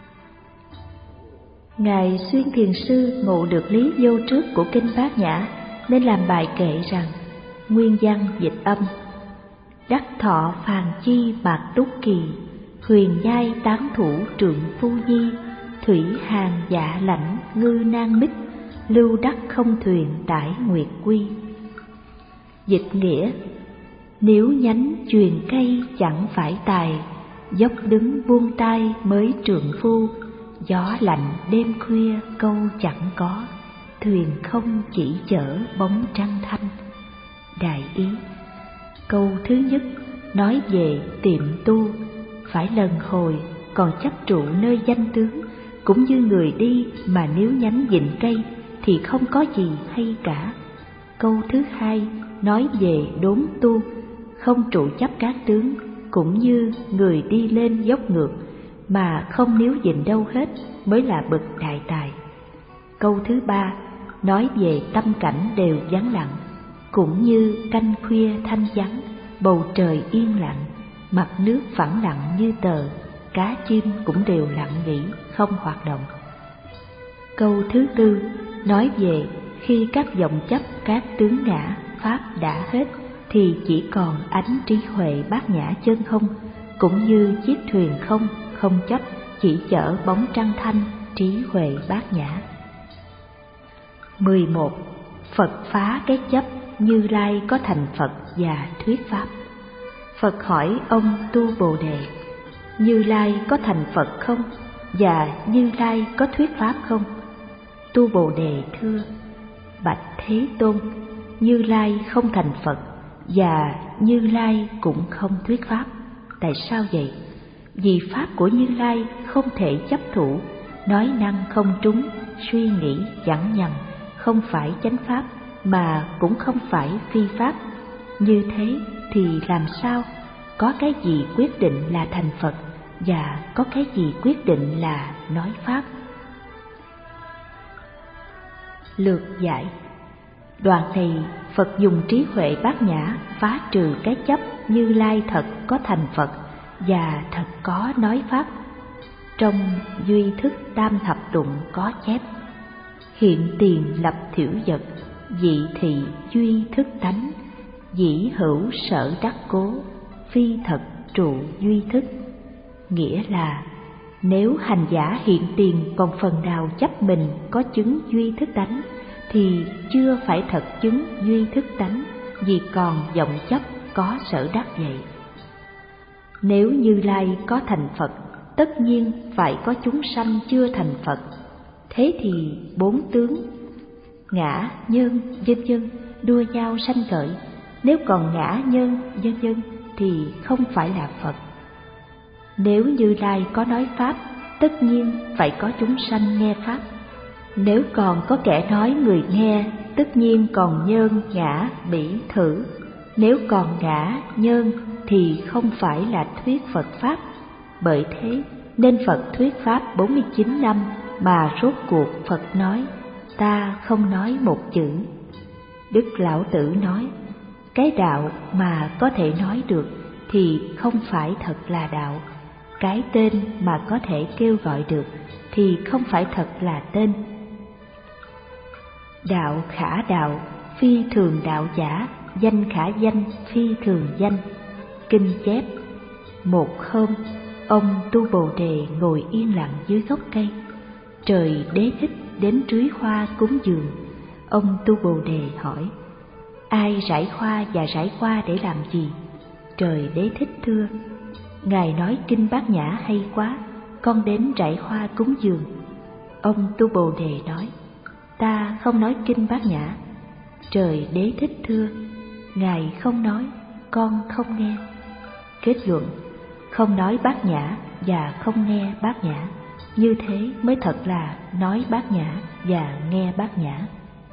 [SPEAKER 1] Ngài Xuyên Thiền Sư ngộ được lý vô trước của kinh Bát Nhã nên làm bài kệ rằng: nguyên văn dịch âm, đắc thọ phàn chi bạc túc kỳ, huyền nhai tán thủ trượng phu nhi, thủy hàng dạ lãnh ngư nan mít, lưu đắc không thuyền tải nguyệt quy. Dịch nghĩa: nếu nhánh chuyền cây chẳng phải tài, dốc đứng buông tay mới trượng phu, gió lạnh đêm khuya câu chẳng có, thuyền không chỉ chở bóng trăng thanh. Đại ý: câu thứ nhất nói về tiệm tu, phải lần hồi còn chấp trụ nơi danh tướng, cũng như người đi mà nếu nhánh vịn cây thì không có gì hay cả. Câu thứ hai nói về đốn tu, không trụ chấp các tướng, cũng như người đi lên dốc ngược mà không níu vịn đâu hết mới là bậc đại tài. Câu thứ ba nói về tâm cảnh đều vắng lặng, cũng như canh khuya thanh vắng, bầu trời yên lặng, mặt nước phẳng lặng như tờ, cá chim cũng đều lặng nghỉ không hoạt động. Câu thứ tư nói về khi các vọng chấp các tướng ngã pháp đã hết thì chỉ còn ánh trí huệ bát nhã chân không, cũng như chiếc thuyền không, không chấp, chỉ chở bóng trăng thanh, trí huệ bát nhã. 11. Phật phá cái chấp, Như Lai có thành Phật và thuyết pháp. Phật hỏi ông Tu Bồ Đề: Như Lai có thành Phật không? Và Như Lai có thuyết pháp không? Tu Bồ Đề thưa: bạch Thế Tôn, Như Lai không thành Phật và Như Lai cũng không thuyết pháp. Tại sao vậy? Vì pháp của Như Lai không thể chấp thủ, nói năng không trúng, suy nghĩ chẳng nhầm, không phải chánh pháp mà cũng không phải phi pháp. Như thế thì làm sao có cái gì quyết định là thành Phật và có cái gì quyết định là nói pháp? Lược giải. Đoạn này Phật dùng trí huệ bát nhã phá trừ cái chấp Như Lai thật có thành Phật và thật có nói pháp. Trong Duy Thức Tam Thập Tụng có chép: hiện tiền lập thiểu vật, dị thị duy thức tánh, dĩ hữu sở đắc cố, phi thật trụ duy thức. Nghĩa là nếu hành giả hiện tiền còn phần nào chấp mình có chứng duy thức tánh thì chưa phải thật chứng duy thức tánh, vì còn vọng chấp có sở đắc vậy. Nếu Như Lai có thành Phật, tất nhiên phải có chúng sanh chưa thành Phật. Thế thì bốn tướng ngã, nhân, vân vân đua nhau sanh khởi. Nếu còn ngã, nhân, vân vân thì không phải là Phật. Nếu Như Lai có nói pháp, tất nhiên phải có chúng sanh nghe pháp. Nếu còn có kẻ nói người nghe, tất nhiên còn nhân, ngã, bỉ, thử. Nếu còn ngã, nhân thì không phải là thuyết Phật pháp. Bởi thế nên Phật thuyết pháp 49 năm mà rốt cuộc Phật nói: ta không nói một chữ. Đức Lão Tử nói: cái đạo mà có thể nói được thì không phải thật là đạo. Cái tên mà có thể kêu gọi được thì không phải thật là tên. Đạo khả đạo, phi thường đạo giả, danh khả danh, phi thường danh. Kinh chép: một hôm, ông Tu Bồ Đề ngồi yên lặng dưới gốc cây. Trời Đế Thích đến trưới hoa cúng dường. Ông Tu Bồ Đề hỏi: ai rải hoa và rải hoa để làm gì? Trời Đế Thích thưa: Ngài nói kinh Bát Nhã hay quá, con đến rải hoa cúng dường. Ông Tu Bồ Đề nói: Ta không nói kinh Bát Nhã. Trời Đế Thích thưa: Ngài không nói, con không nghe. Kết luận: không nói Bát Nhã và không nghe Bát Nhã, như thế mới thật là nói Bát Nhã và nghe Bát Nhã.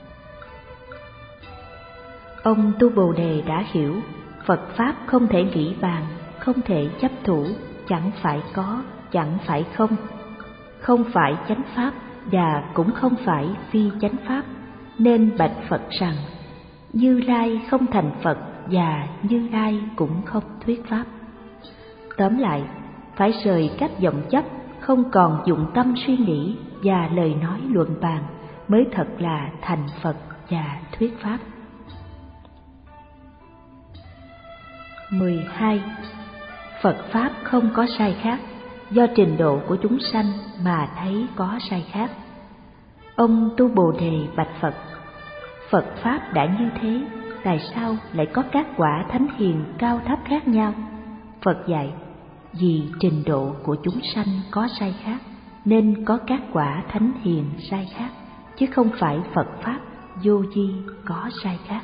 [SPEAKER 1] Ông Tu Bồ Đề đã hiểu Phật Pháp không thể nghĩ bàn, không thể chấp thủ, chẳng phải có, chẳng phải không, không phải chánh Pháp và cũng không phải phi chánh Pháp, nên bạch Phật rằng: Như Lai không thành Phật và Như Lai cũng không thuyết Pháp. Tóm lại, phải rời các vọng chấp, không còn dụng tâm suy nghĩ và lời nói luận bàn, mới thật là thành Phật và thuyết Pháp. 12. Phật Pháp không có sai khác, do trình độ của chúng sanh mà thấy có sai khác. Ông Tu Bồ Đề bạch Phật: Phật Pháp đã như thế, tại sao lại có các quả thánh hiền cao thấp khác nhau? Phật dạy: vì trình độ của chúng sanh có sai khác, nên có các quả thánh hiền sai khác, chứ không phải Phật Pháp vô vi có sai khác.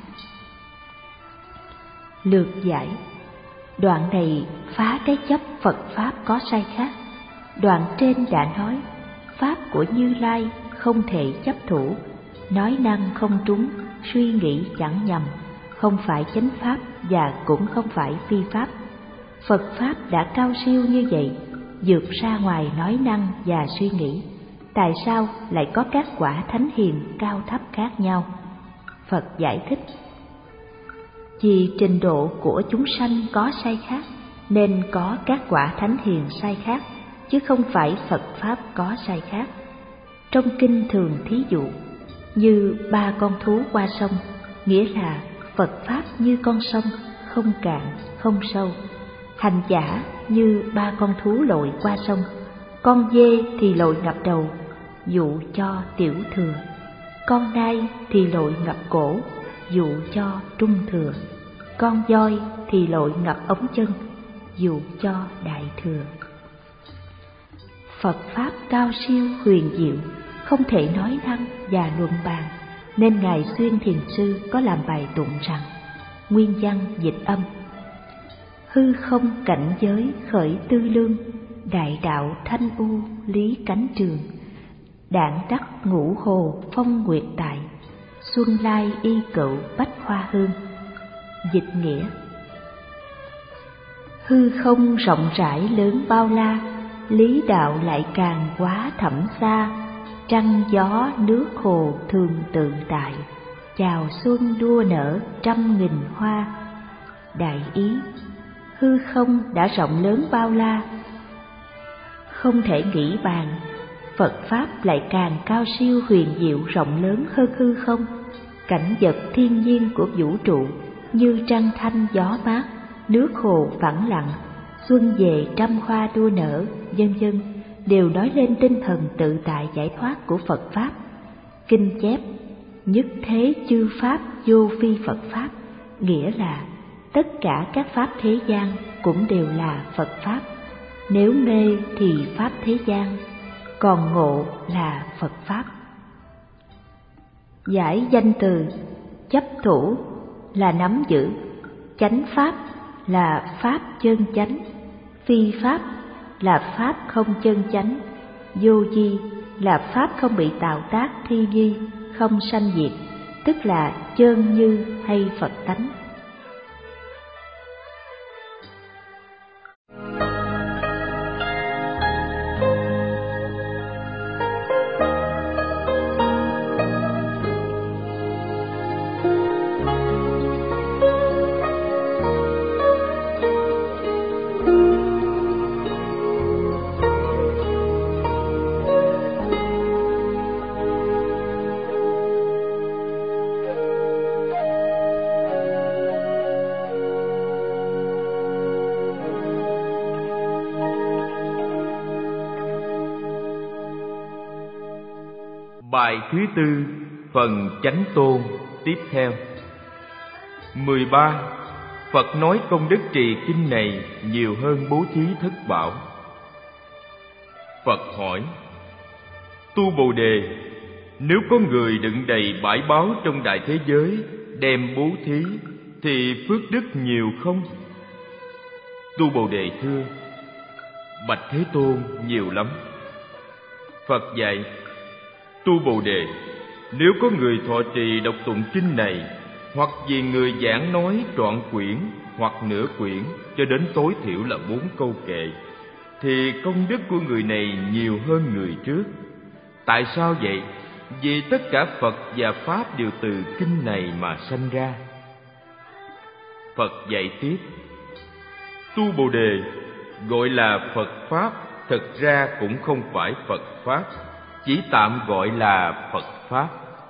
[SPEAKER 1] Lược giải: đoạn này phá cái chấp Phật Pháp có sai khác. Đoạn trên đã nói Pháp của Như Lai không thể chấp thủ, nói năng không trúng, suy nghĩ chẳng nhầm, không phải chánh Pháp và cũng không phải phi Pháp. Phật Pháp đã cao siêu như vậy, vượt ra ngoài nói năng và suy nghĩ, tại sao lại có các quả thánh hiền cao thấp khác nhau? Phật giải thích: vì trình độ của chúng sanh có sai khác, nên có các quả thánh hiền sai khác, chứ không phải Phật Pháp có sai khác. Trong kinh thường thí dụ như 3 con thú qua sông, nghĩa là Phật Pháp như con sông, không cạn, không sâu. Hành giả như 3 con thú lội qua sông, con dê thì lội ngập đầu, dụ cho tiểu thừa. Con nai thì lội ngập cổ, dụ cho trung thừa. Con voi thì lội ngập ống chân, dụ cho đại thừa. Phật Pháp cao siêu huyền diệu, không thể nói năng và luận bàn, nên Ngài Xuyên Thiền Sư có làm bài tụng rằng: nguyên văn dịch âm: hư không cảnh giới khởi tư lương, đại đạo thanh u lý cánh trường. Đản đắc ngũ hồ phong nguyệt tại, xuân lai y cựu bách hoa hương. Dịch nghĩa: hư không rộng rãi lớn bao la, lý đạo lại càng quá thẳm xa. Trăng gió nước hồ thường tự tại, chào xuân đua nở trăm nghìn hoa. Đại ý: hư không đã rộng lớn bao la, không thể nghĩ bàn, Phật Pháp lại càng cao siêu huyền diệu rộng lớn hơn hư không. Cảnh vật thiên nhiên của vũ trụ như trăng thanh gió mát, nước hồ phẳng lặng, xuân về trăm hoa đua nở, vân vân, đều nói lên tinh thần tự tại giải thoát của Phật Pháp. Kinh chép: nhất thế chư Pháp vô phi Phật Pháp, nghĩa là tất cả các Pháp thế gian cũng đều là Phật Pháp. Nếu mê thì Pháp thế gian, còn ngộ là Phật Pháp. Giải danh từ: chấp thủ là nắm giữ, chánh Pháp là Pháp chân chánh, phi Pháp là Pháp không chân chánh, vô vi là Pháp không bị tạo tác thi vi, không sanh diệt, tức là chơn như hay Phật tánh.
[SPEAKER 2] Bài thứ tư, phần chánh tôn tiếp theo. 13. Phật nói công đức trì kinh này nhiều hơn bố thí thất bảo. Phật hỏi: Tu Bồ Đề, nếu có người đựng đầy bãi báu trong đại thế giới đem bố thí thì phước đức nhiều không? Tu Bồ Đề thưa: Bạch Thế Tôn, nhiều lắm. Phật dạy: Tu Bồ Đề, nếu có người thọ trì đọc tụng kinh này, hoặc vì người giảng nói trọn quyển hoặc nửa quyển cho đến tối thiểu là 4 câu kệ, thì công đức của người này nhiều hơn người trước. Tại sao vậy? Vì tất cả Phật và Pháp đều từ kinh này mà sanh ra. Phật dạy tiếp: Tu Bồ Đề, gọi là Phật Pháp, thực ra cũng không phải Phật Pháp, chỉ tạm gọi là Phật Pháp.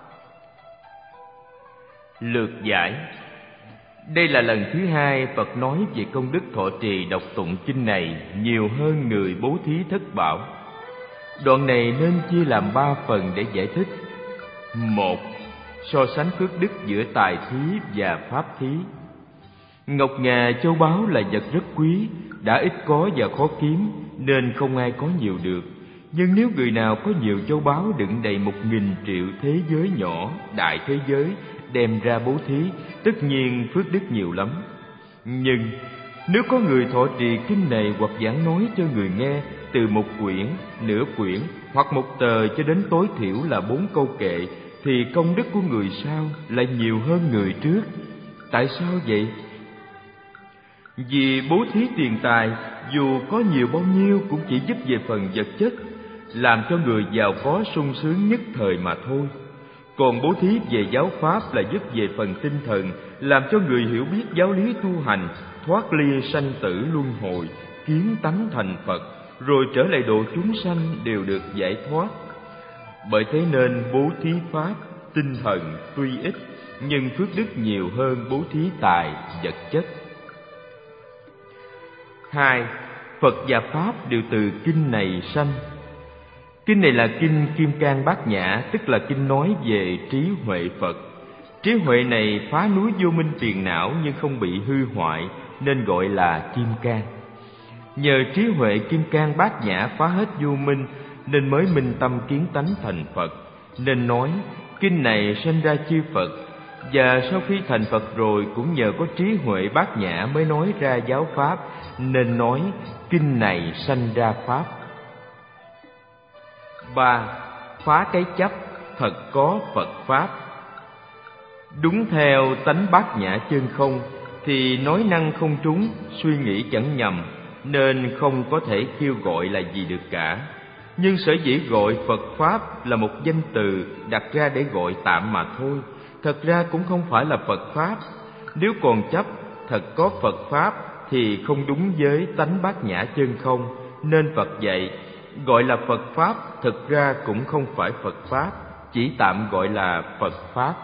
[SPEAKER 2] Lược giải. Đây là lần thứ 2 Phật nói về công đức thọ trì đọc tụng kinh này nhiều hơn người bố thí thất bảo. Đoạn này nên chia làm 3 phần để giải thích. 1. So sánh phước đức giữa tài thí và pháp thí. Ngọc ngà châu báu là vật rất quý, đã ít có và khó kiếm, nên không ai có nhiều được. Nhưng nếu người nào có nhiều châu báu đựng đầy 1.000 triệu thế giới nhỏ, đại thế giới, đem ra bố thí, tất nhiên phước đức nhiều lắm. Nhưng nếu có người thọ trì kinh này hoặc giảng nói cho người nghe từ 1 quyển, nửa quyển hoặc 1 tờ cho đến tối thiểu là 4 câu kệ, thì công đức của người sau lại nhiều hơn người trước. Tại sao vậy? Vì bố thí tiền tài dù có nhiều bao nhiêu cũng chỉ giúp về phần vật chất, làm cho người giàu có sung sướng nhất thời mà thôi. Còn bố thí về giáo pháp là giúp về phần tinh thần, làm cho người hiểu biết giáo lý tu hành, thoát ly sanh tử luân hồi, kiến tánh thành Phật, rồi trở lại độ chúng sanh đều được giải thoát. Bởi thế nên bố thí pháp, tinh thần tuy ít, nhưng phước đức nhiều hơn bố thí tài, vật chất. 2. Phật và Pháp đều từ kinh này sanh. Kinh này là kinh Kim Cang Bát Nhã, tức là kinh nói về trí huệ Phật. Trí huệ này phá núi vô minh phiền não nhưng không bị hư hoại, nên gọi là Kim Cang. Nhờ trí huệ Kim Cang Bát Nhã phá hết vô minh, nên mới minh tâm kiến tánh thành Phật. Nên nói kinh này sanh ra chư Phật, và sau khi thành Phật rồi cũng nhờ có trí huệ Bát Nhã mới nói ra giáo pháp, nên nói kinh này sanh ra Pháp. 3. Phá cái chấp, thật có Phật Pháp. Đúng theo tánh Bát Nhã chân không, thì nói năng không trúng, suy nghĩ chẳng nhầm, nên không có thể kêu gọi là gì được cả. Nhưng sở dĩ gọi Phật Pháp là một danh từ đặt ra để gọi tạm mà thôi, thật ra cũng không phải là Phật Pháp. Nếu còn chấp thật có Phật Pháp thì không đúng với tánh Bát Nhã chân không, nên Phật dạy gọi là Phật Pháp, thực ra cũng không phải Phật Pháp, chỉ tạm gọi là Phật Pháp.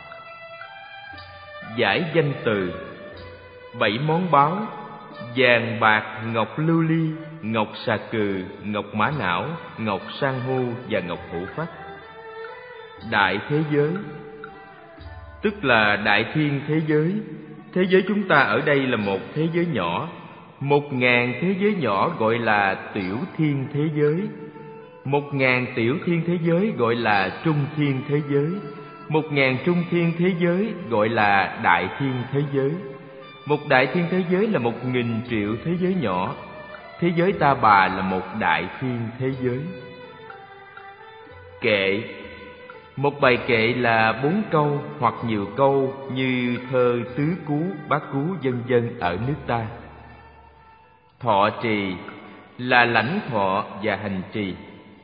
[SPEAKER 2] Giải danh từ. 7 món báu: vàng, bạc, ngọc lưu ly, ngọc xà cừ, ngọc mã não, ngọc san hô và ngọc hữu phách. Đại thế giới, tức là đại thiên thế giới. Thế giới chúng ta ở đây là một thế giới nhỏ. 1.000 thế giới nhỏ gọi là tiểu thiên thế giới. 1.000 tiểu thiên thế giới gọi là trung thiên thế giới. 1.000 trung thiên thế giới gọi là đại thiên thế giới. Một đại thiên thế giới là 1.000 triệu thế giới nhỏ. Thế giới Ta Bà là một đại thiên thế giới. Kệ. Một bài kệ là 4 câu hoặc nhiều câu như thơ Tứ Cú, Bát Cú vân vân ở nước ta. Thọ trì là lãnh thọ và hành trì.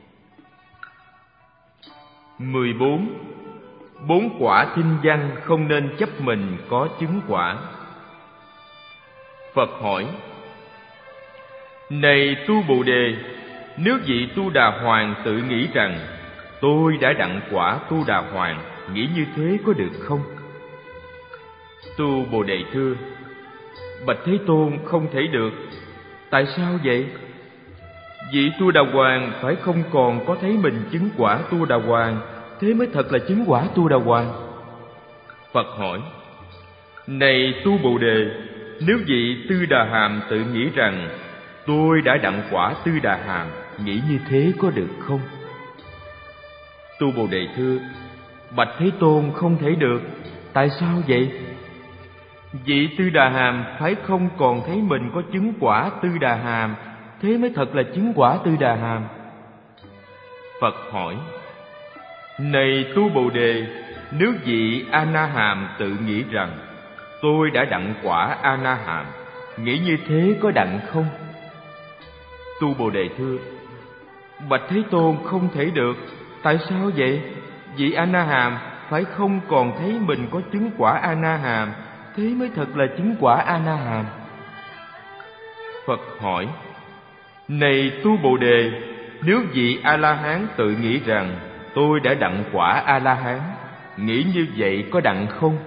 [SPEAKER 2] 14. 4 quả thinh văn không nên chấp mình có chứng quả. Phật hỏi: Này Tu Bồ Đề, nếu vị Tu Đà Hoàng tự nghĩ rằng tôi đã đặng quả Tu Đà Hoàng, nghĩ như thế có được không? Tu Bồ Đề thưa: Bạch Thế Tôn, không thể được. Tại sao vậy? Vị Tu Đà Hoàng phải không còn có thấy mình chứng quả Tu Đà Hoàng, thế mới thật là chứng quả Tu Đà Hoàng. Phật hỏi: Này Tu Bồ Đề, nếu vị Tư Đà Hàm tự nghĩ rằng tôi đã đặng quả Tư Đà Hàm, nghĩ như thế có được không? Tu Bồ Đề thưa: bạch Thế Tôn, không thể được. Tại sao vậy? Vị Tư Đà Hàm phải không còn thấy mình có chứng quả Tư Đà Hàm, thế mới thật là chứng quả Tư Đà Hàm. Phật hỏi: này Tu Bồ Đề, nếu vị A Na Hàm tự nghĩ rằng tôi đã đặng quả A Na Hàm, nghĩ như thế có đặng không? Tu Bồ Đề thưa: bạch Thế Tôn, không thể được. Tại sao vậy? Vị A Na Hàm phải không còn thấy mình có chứng quả A Na Hàm, thế mới thật là chứng quả A Na Hàm. Phật hỏi: này Tu Bồ Đề, nếu vị A La Hán tự nghĩ rằng tôi đã đặng quả A La Hán, nghĩ như vậy có đặng không?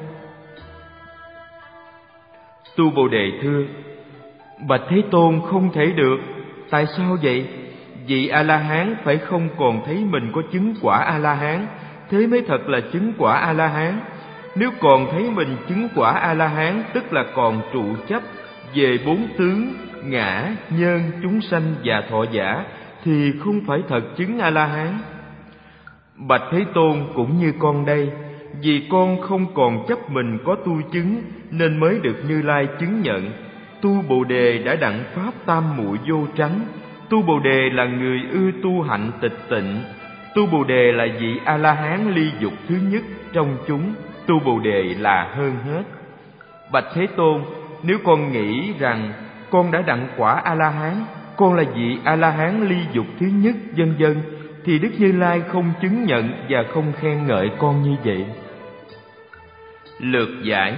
[SPEAKER 2] Tu Bồ Đề thưa: bạch Thế Tôn, không thể được. Tại sao vậy? Vị A La Hán phải không còn thấy mình có chứng quả A La Hán, thế mới thật là chứng quả A La Hán. Nếu còn thấy mình chứng quả A La Hán, tức là còn trụ chấp về bốn tướng ngã, nhân, chúng sanh và thọ giả, thì không phải thật chứng A La Hán. Bạch Thế Tôn, cũng như con đây, vì con không còn chấp mình có tu chứng nên mới được Như Lai chứng nhận. Tu Bồ Đề đã đặng pháp tam muội vô tránh. Tu Bồ Đề là người ưa tu hạnh tịch tịnh. Tu Bồ Đề là vị A La Hán ly dục thứ nhất trong chúng. Tu Bồ Đề là hơn hết. Bạch Thế Tôn, nếu con nghĩ rằng con đã đặng quả A La Hán, con là vị A La Hán ly dục thứ nhất, vân vân, thì Đức Như Lai không chứng nhận và không khen ngợi con như vậy. Lược giải.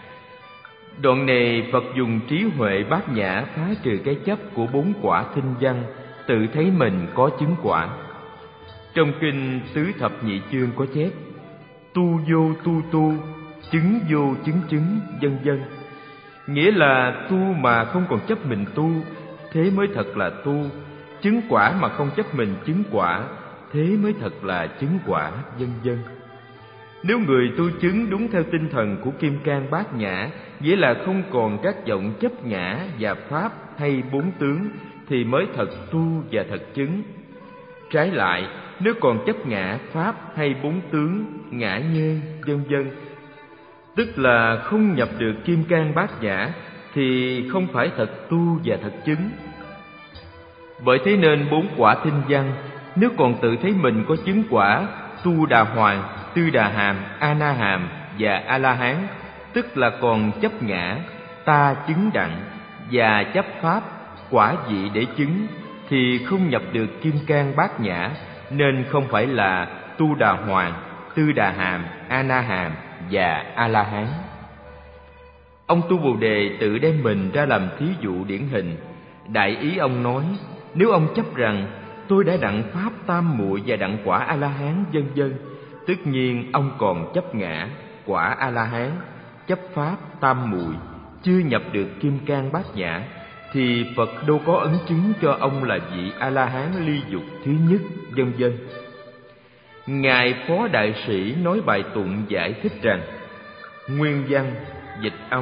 [SPEAKER 2] Đoạn này Phật dùng trí huệ bát nhã phá trừ cái chấp của bốn quả thinh văn, tự thấy mình có chứng quả. Trong kinh Tứ Thập Nhị Chương có chép: tu vô tu tu, chứng vô chứng chứng, vân vân. Nghĩa là tu mà không còn chấp mình tu, thế mới thật là tu. Chứng quả mà không chấp mình chứng quả, thế mới thật là chứng quả, vân vân. Nếu người tu chứng đúng theo tinh thần của Kim Cang Bát Nhã, nghĩa là không còn các vọng chấp ngã và pháp hay bốn tướng, thì mới thật tu và thật chứng. Trái lại, nếu còn chấp ngã, pháp hay bốn tướng, ngã nhân, vân vân, tức là không nhập được Kim Cang Bát Nhã, thì không phải thật tu và thật chứng. Bởi thế nên bốn quả thinh văn, nếu còn tự thấy mình có chứng quả Tu Đà Hoàng, Tư Đà Hàm, A Na Hàm và A La Hán, tức là còn chấp ngã, ta chứng đặng và chấp pháp, quả vị để chứng, thì không nhập được Kim Cang Bát Nhã, nên không phải là Tu Đà Hoàng, Tư Đà Hàm, A Na Hàm và A La Hán. Ông Tu Bồ Đề tự đem mình ra làm thí dụ điển hình. Đại ý ông nói: nếu ông chấp rằng tôi đã đặng pháp tam muội và đặng quả A La Hán, vân vân, tất nhiên ông còn chấp ngã, quả A La Hán, chấp pháp tam muội, chưa nhập được Kim Cang Bát Nhã, thì Phật đâu có ấn chứng cho ông là vị A La Hán ly dục thứ nhất, vân vân. Ngài Phó Đại Sĩ nói bài tụng giải thích rằng: nguyên văn dịch âm: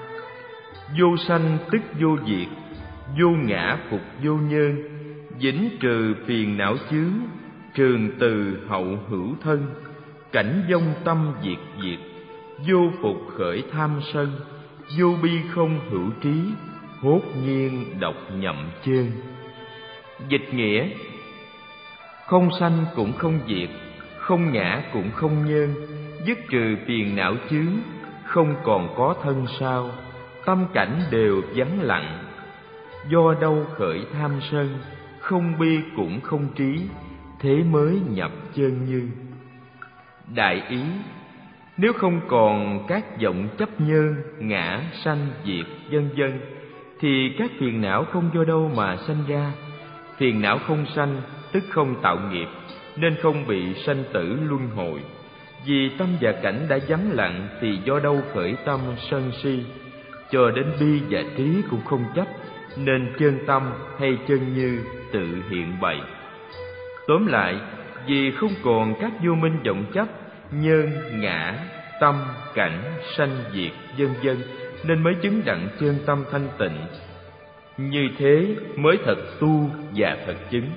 [SPEAKER 2] vô sanh tức vô diệt, vô ngã phục vô nhân, vĩnh trừ phiền não chướng, trường từ hậu hữu thân, cảnh vong tâm diệt diệt, vô phục khởi tham sân, vô bi không hữu trí, hốt nhiên độc nhậm chơn. Dịch nghĩa: không sanh cũng không diệt, không ngã cũng không nhân, dứt trừ phiền não chướng, không còn có thân sao, tâm cảnh đều vắng lặng. Do đâu khởi tham sân, không bi cũng không trí, thế mới nhập chân như. Đại ý: nếu không còn các vọng chấp nhân, ngã, sanh, diệt, vân vân, thì các phiền não không do đâu mà sanh ra. Phiền não không sanh, tức không tạo nghiệp, nên không bị sanh tử luân hồi. Vì tâm và cảnh đã vắng lặng, thì do đâu khởi tâm sân si. Cho đến bi và trí cũng không chấp, nên chân tâm hay chân như tự hiện bày. Tóm lại, vì không còn các vô minh vọng chấp, nhân, ngã, tâm, cảnh, sanh, diệt, vân vân, nên mới chứng đặng chân tâm thanh tịnh. Như thế mới thật tu và thật chứng.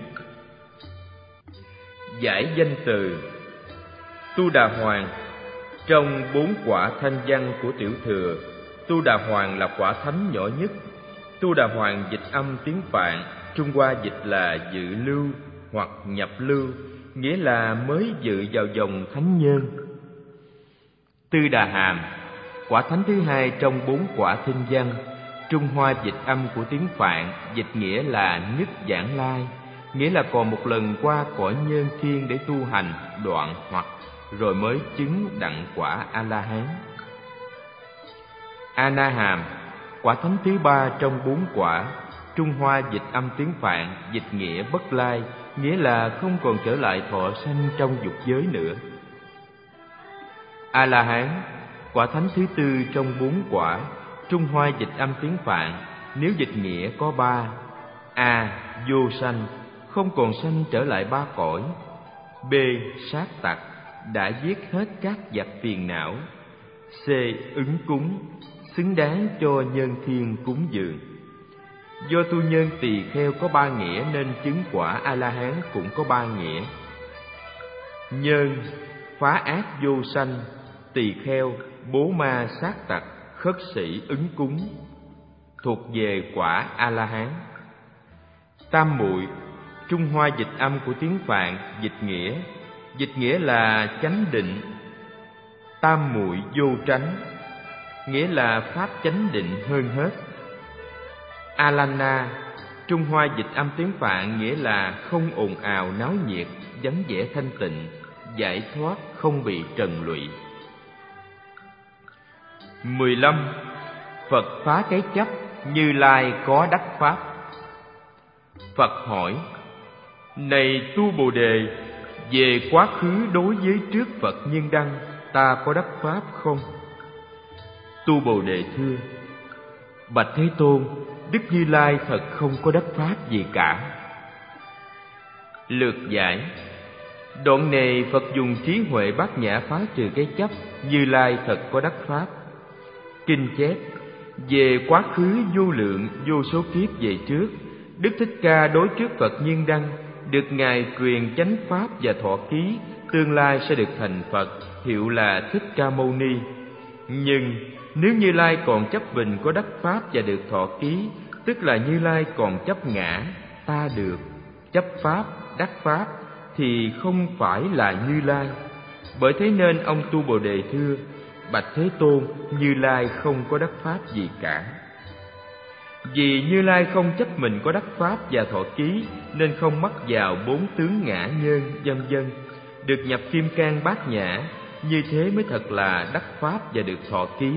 [SPEAKER 2] Giải danh từ Tu Đà Hoàng. Trong 4 quả thanh văn của Tiểu Thừa, Tu Đà Hoàng là quả thánh nhỏ nhất. Tu Đà Hoàng dịch âm tiếng Phạn, Trung Hoa dịch là dự lưu hoặc nhập lưu, nghĩa là mới dự vào dòng thánh nhân. Tư Đà Hàm, quả thánh thứ hai trong 4 quả thanh văn, Trung Hoa dịch âm của tiếng Phạn, dịch nghĩa là nhất giảng lai, nghĩa là còn một lần qua cõi nhân thiên để tu hành, đoạn hoặc rồi mới chứng đặng quả A-la-hán. A Na Hàm, quả thánh thứ ba trong 4 quả, Trung Hoa dịch âm tiếng Phạn, dịch nghĩa bất lai, nghĩa là không còn trở lại thọ sanh trong dục giới nữa. A-la-hán, quả thánh thứ tư trong 4 quả, Trung Hoa dịch âm tiếng Phạn, nếu dịch nghĩa có 3: A. Vô sanh, không còn sanh trở lại 3 cõi. B. Sát tặc, đã giết hết các vật phiền não. C. Ứng cúng, xứng đáng cho nhân thiên cúng dường. Do tu nhân tỳ kheo có 3 nghĩa nên chứng quả A-la-hán cũng có 3 nghĩa. Nhân, phá ác vô sanh, tỳ kheo, bố ma sát tặc, khất sĩ ứng cúng, thuộc về quả A-la-hán. Tam muội, Trung Hoa dịch âm của tiếng Phạn, dịch nghĩa là chánh định. Tam muội vô tránh, nghĩa là pháp chánh định hơn hết. Alana, Trung Hoa dịch âm tiếng Phạn, nghĩa là không ồn ào náo nhiệt, vắng vẻ thanh tịnh, giải thoát không bị trần lụy. 15. Phật phá cái chấp, Như Lai có đắc pháp. Phật hỏi: Này tu Bồ Đề, về quá khứ đối với trước Phật Nhân Đăng, ta có đắc pháp không? Tu Bồ Đề thưa: Bạch Thế Tôn, Đức Như Lai thật không có đắc pháp gì cả. Lược giải: Đoạn này Phật dùng trí huệ bát nhã phá trừ cái chấp, Như Lai thật có đắc pháp. Kinh chép: Về quá khứ vô lượng vô số kiếp về trước, Đức Thích Ca đối trước Phật Nhiên Đăng, được Ngài truyền chánh pháp và thọ ký, tương lai sẽ được thành Phật, hiệu là Thích Ca Mâu Ni. Nhưng nếu Như Lai còn chấp bình có đắc pháp và được thọ ký, tức là Như Lai còn chấp ngã, ta được, chấp pháp, đắc pháp, thì không phải là Như Lai. Bởi thế nên ông tu Bồ Đề thưa: Bạch Thế Tôn, Như Lai không có đắc pháp gì cả. Vì Như Lai không chấp mình có đắc pháp và thọ ký, nên không mắc vào 4 tướng ngã nhân, vân vân, được nhập kim cang bát nhã. Như thế mới thật là đắc pháp và được thọ ký.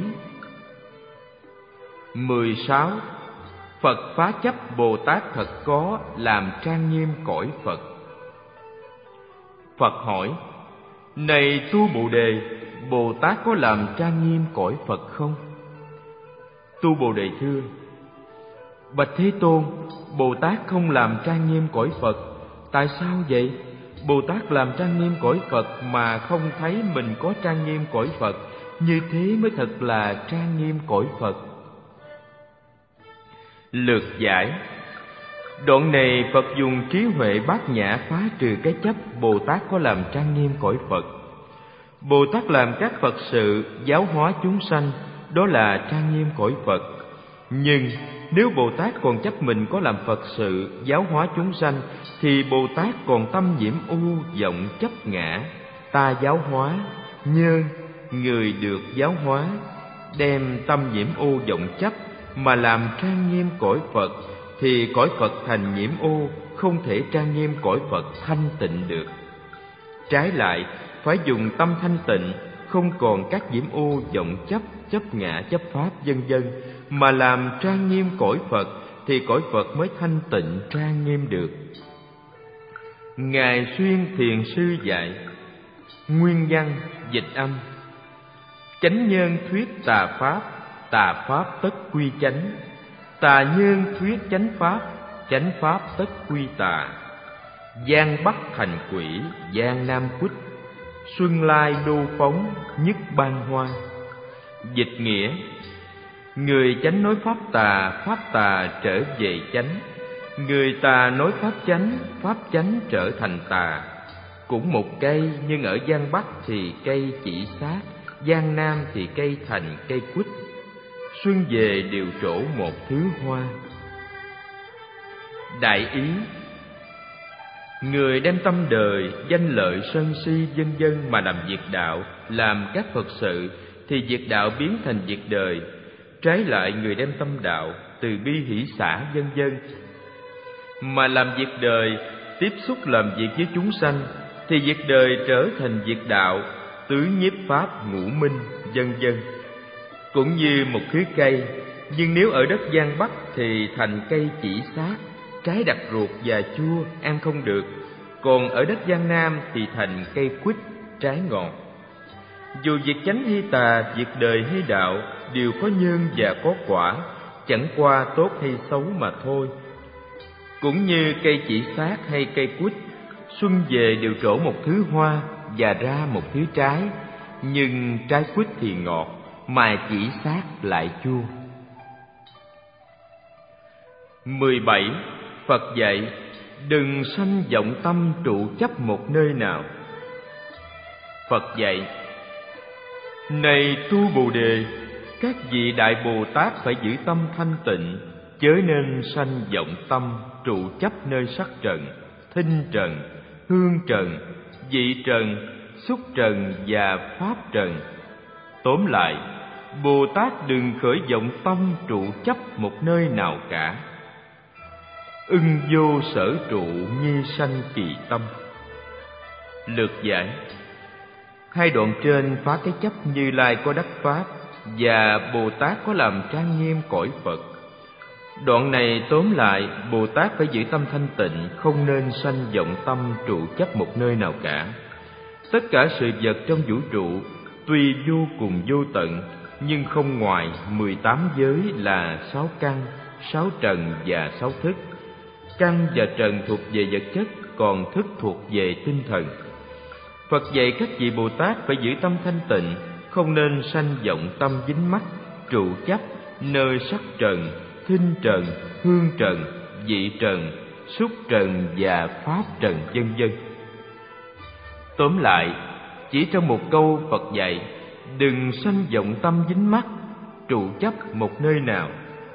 [SPEAKER 2] 16. Phật phá chấp Bồ Tát thật có, làm trang nghiêm cõi Phật. Phật hỏi: Này tu Bồ Đề, Bồ Tát có làm trang nghiêm cõi Phật không? Tu Bồ Đề thưa: Bạch Thế Tôn, Bồ Tát không làm trang nghiêm cõi Phật. Tại sao vậy? Bồ Tát làm trang nghiêm cõi Phật mà không thấy mình có trang nghiêm cõi Phật, như thế mới thật là trang nghiêm cõi Phật. Lược giải: Đoạn này Phật dùng trí huệ bát nhã phá trừ cái chấp, Bồ Tát có làm trang nghiêm cõi Phật. Bồ Tát làm các Phật sự, giáo hóa chúng sanh, đó là trang nghiêm cõi Phật. Nhưng nếu Bồ Tát còn chấp mình có làm Phật sự, giáo hóa chúng sanh, thì Bồ Tát còn tâm nhiễm u, vọng chấp ngã, ta giáo hóa, nhân, người được giáo hóa, đem tâm nhiễm u vọng chấp mà làm trang nghiêm cõi Phật, thì cõi Phật thành nhiễm ô, không thể trang nghiêm cõi Phật thanh tịnh được. Trái lại, phải dùng tâm thanh tịnh, không còn các nhiễm ô vọng chấp, chấp ngã, chấp pháp vân vân, mà làm trang nghiêm cõi Phật, thì cõi Phật mới thanh tịnh trang nghiêm được. Ngài Xuyên Thiền Sư dạy: Nguyên văn dịch âm: Chánh nhân thuyết tà pháp tất quy chánh. Tà nhân thuyết chánh pháp tất quy tà. Giang Bắc thành quỷ, Giang Nam quýt, Xuân lai đô phóng, nhất ban hoa. Dịch nghĩa: Người chánh nói pháp tà trở về chánh. Người tà nói pháp chánh trở thành tà. Cũng một cây, nhưng ở Giang Bắc thì cây chỉ xác, Giang Nam thì cây thành cây quýt. Xuân về đều trổ một thứ hoa. Đại ý: người đem tâm đời, danh lợi, sân si vân vân mà làm việc đạo, làm các Phật sự, thì việc đạo biến thành việc đời. Trái lại, người đem tâm đạo, từ bi hỷ xả vân vân mà làm việc đời, tiếp xúc làm việc với chúng sanh, thì việc đời trở thành việc đạo, tứ nhiếp pháp ngũ minh vân vân. Cũng như một khứ cây, nhưng nếu ở đất Giang Bắc thì thành cây chỉ xác, trái đặc ruột và chua, ăn không được. Còn ở đất Giang Nam thì thành cây quýt, trái ngọt. Dù việc chánh hay tà, việc đời hay đạo, đều có nhân và có quả, chẳng qua tốt hay xấu mà thôi. Cũng như cây chỉ xác hay cây quýt, xuân về đều trổ một thứ hoa và ra một thứ trái, nhưng trái quýt thì ngọt, mà chỉ xác lại chua. 17. Phật dạy: đừng sanh vọng tâm trụ chấp một nơi nào. Phật dạy: này tu Bồ Đề, các vị Đại Bồ Tát phải giữ tâm thanh tịnh, chớ nên sanh vọng tâm trụ chấp nơi sắc trần, thinh trần, hương trần, vị trần, xúc trần và pháp trần. Tóm lại, Bồ Tát đừng khởi vọng tâm trụ chấp một nơi nào cả. Ưng vô sở trụ nhi sanh kỳ tâm. Lược giải: hai đoạn trên phá cái chấp Như Lai có đắc pháp và Bồ Tát có làm trang nghiêm cõi Phật. Đoạn này tóm lại, Bồ Tát phải giữ tâm thanh tịnh, không nên sanh vọng tâm trụ chấp một nơi nào cả. Tất cả sự vật trong vũ trụ tuy vô cùng vô tận, nhưng không ngoài 18 giới là 6 căn, 6 trần và 6 thức. Căn và trần thuộc về vật chất, còn thức thuộc về tinh thần. Phật dạy các vị Bồ Tát phải giữ tâm thanh tịnh, không nên sanh vọng tâm dính mắc, trụ chấp nơi sắc trần, thinh trần, hương trần, vị trần, xúc trần và pháp trần vân vân. Tóm lại, chỉ trong một câu Phật dạy: đừng sanh vọng tâm dính mắc, trụ chấp một nơi nào.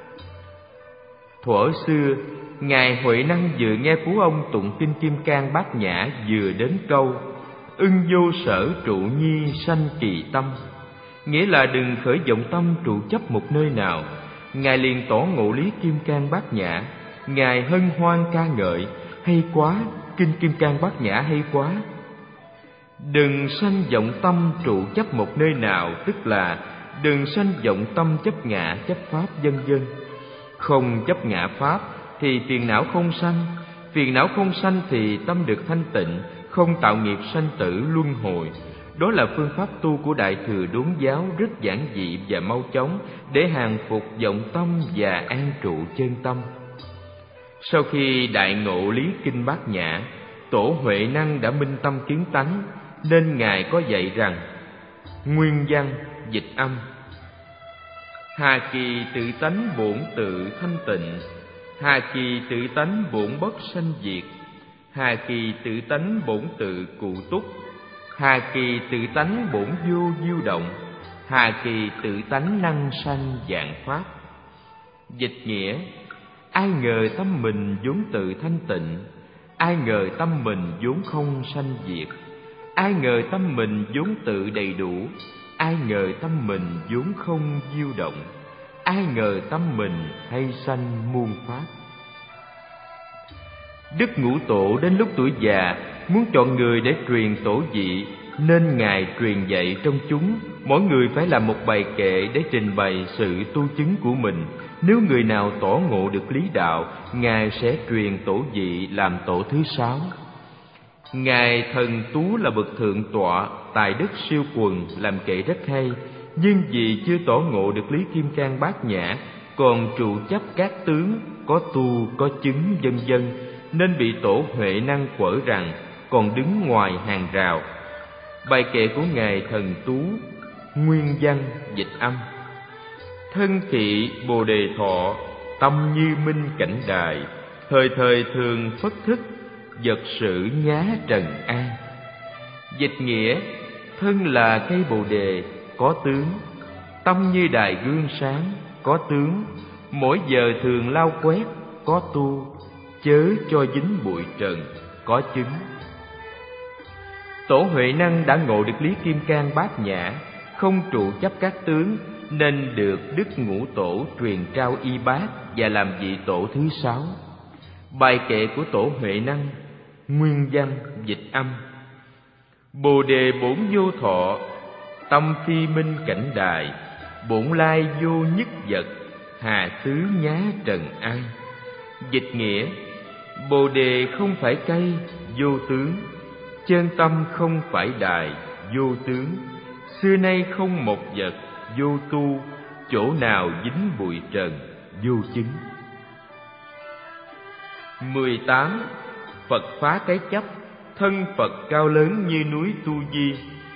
[SPEAKER 2] Thuở xưa, Ngài Huệ Năng vừa nghe Phú Ông tụng kinh Kim Cang Bát Nhã, vừa đến câu ưng vô sở trụ nhi sanh kỳ tâm, nghĩa là đừng khởi vọng tâm trụ chấp một nơi nào. Ngài liền tỏ ngộ lý Kim Cang Bát Nhã. Ngài hân hoan ca ngợi: hay quá, kinh Kim Cang Bát Nhã hay quá. Đừng sanh vọng tâm trụ chấp một nơi nào, tức là đừng sanh vọng tâm chấp ngã, chấp pháp vân vân. Không chấp ngã pháp thì phiền não không sanh, phiền não không sanh thì tâm được thanh tịnh, không tạo nghiệp sanh tử luân hồi. Đó là phương pháp tu của Đại Thừa Đốn Giáo, rất giản dị và mau chóng để hàng phục vọng tâm và an trụ chân tâm. Sau khi đại ngộ lý kinh Bát Nhã, Tổ Huệ Năng đã minh tâm kiến tánh, nên Ngài có dạy rằng: nguyên văn dịch âm: hà kỳ tự tánh bổn tự thanh tịnh, hà kỳ tự tánh bổn bất sanh diệt, hà kỳ tự tánh bổn tự cụ túc, hà kỳ tự tánh bổn vô diêu động, hà kỳ tự tánh năng sanh vạn pháp. Dịch nghĩa: ai ngờ tâm mình vốn tự thanh tịnh, ai ngờ tâm mình vốn không sanh diệt, ai ngờ tâm mình vốn tự đầy đủ, ai ngờ tâm mình vốn không diêu động, ai ngờ tâm mình hay sanh muôn pháp. Đức Ngũ Tổ đến lúc tuổi già muốn chọn người để truyền tổ vị, nên Ngài truyền dạy trong chúng mỗi người phải làm một bài kệ để trình bày sự tu chứng của mình. Nếu người nào tỏ ngộ được lý đạo, Ngài sẽ truyền tổ vị làm tổ thứ 6. Ngài Thần Tú là bậc thượng tọa, tài đức siêu quần, làm kệ rất hay, nhưng vì chưa tỏ ngộ được lý Kim Cang Bát Nhã, còn trụ chấp các tướng, có tu, có chứng vân vân, nên bị Tổ Huệ Năng quở rằng còn đứng ngoài hàng rào. Bài kệ của Ngài Thần Tú, nguyên văn dịch âm: thân thị Bồ Đề thọ, tâm như minh cảnh đài, thời thời thường phất thức, vật sự nhá trần an. Dịch nghĩa: thân là cây Bồ Đề, có tướng; tâm như đài gương sáng, có tướng; mỗi giờ thường lau quét, có tu; chớ cho dính bụi trần, có chứng. Tổ Huệ Năng đã ngộ được lý kim cang bát nhã, không trụ chấp các tướng, nên được Đức Ngũ Tổ truyền trao y bát và làm vị tổ thứ 6. Bài kệ của Tổ Huệ Năng, nguyên văn dịch âm: Bồ Đề bổn vô thọ, tâm phi minh cảnh đài, bổn lai vô nhất vật, hà xứ nhá trần an. Dịch nghĩa: Bồ Đề không phải cây, vô tướng; chân tâm không phải đài, vô tướng; xưa nay không một vật, vô tu; chỗ nào dính bụi trần, vô chứng. 18. Phật phá cái chấp, thân Phật cao lớn như núi Tu Di.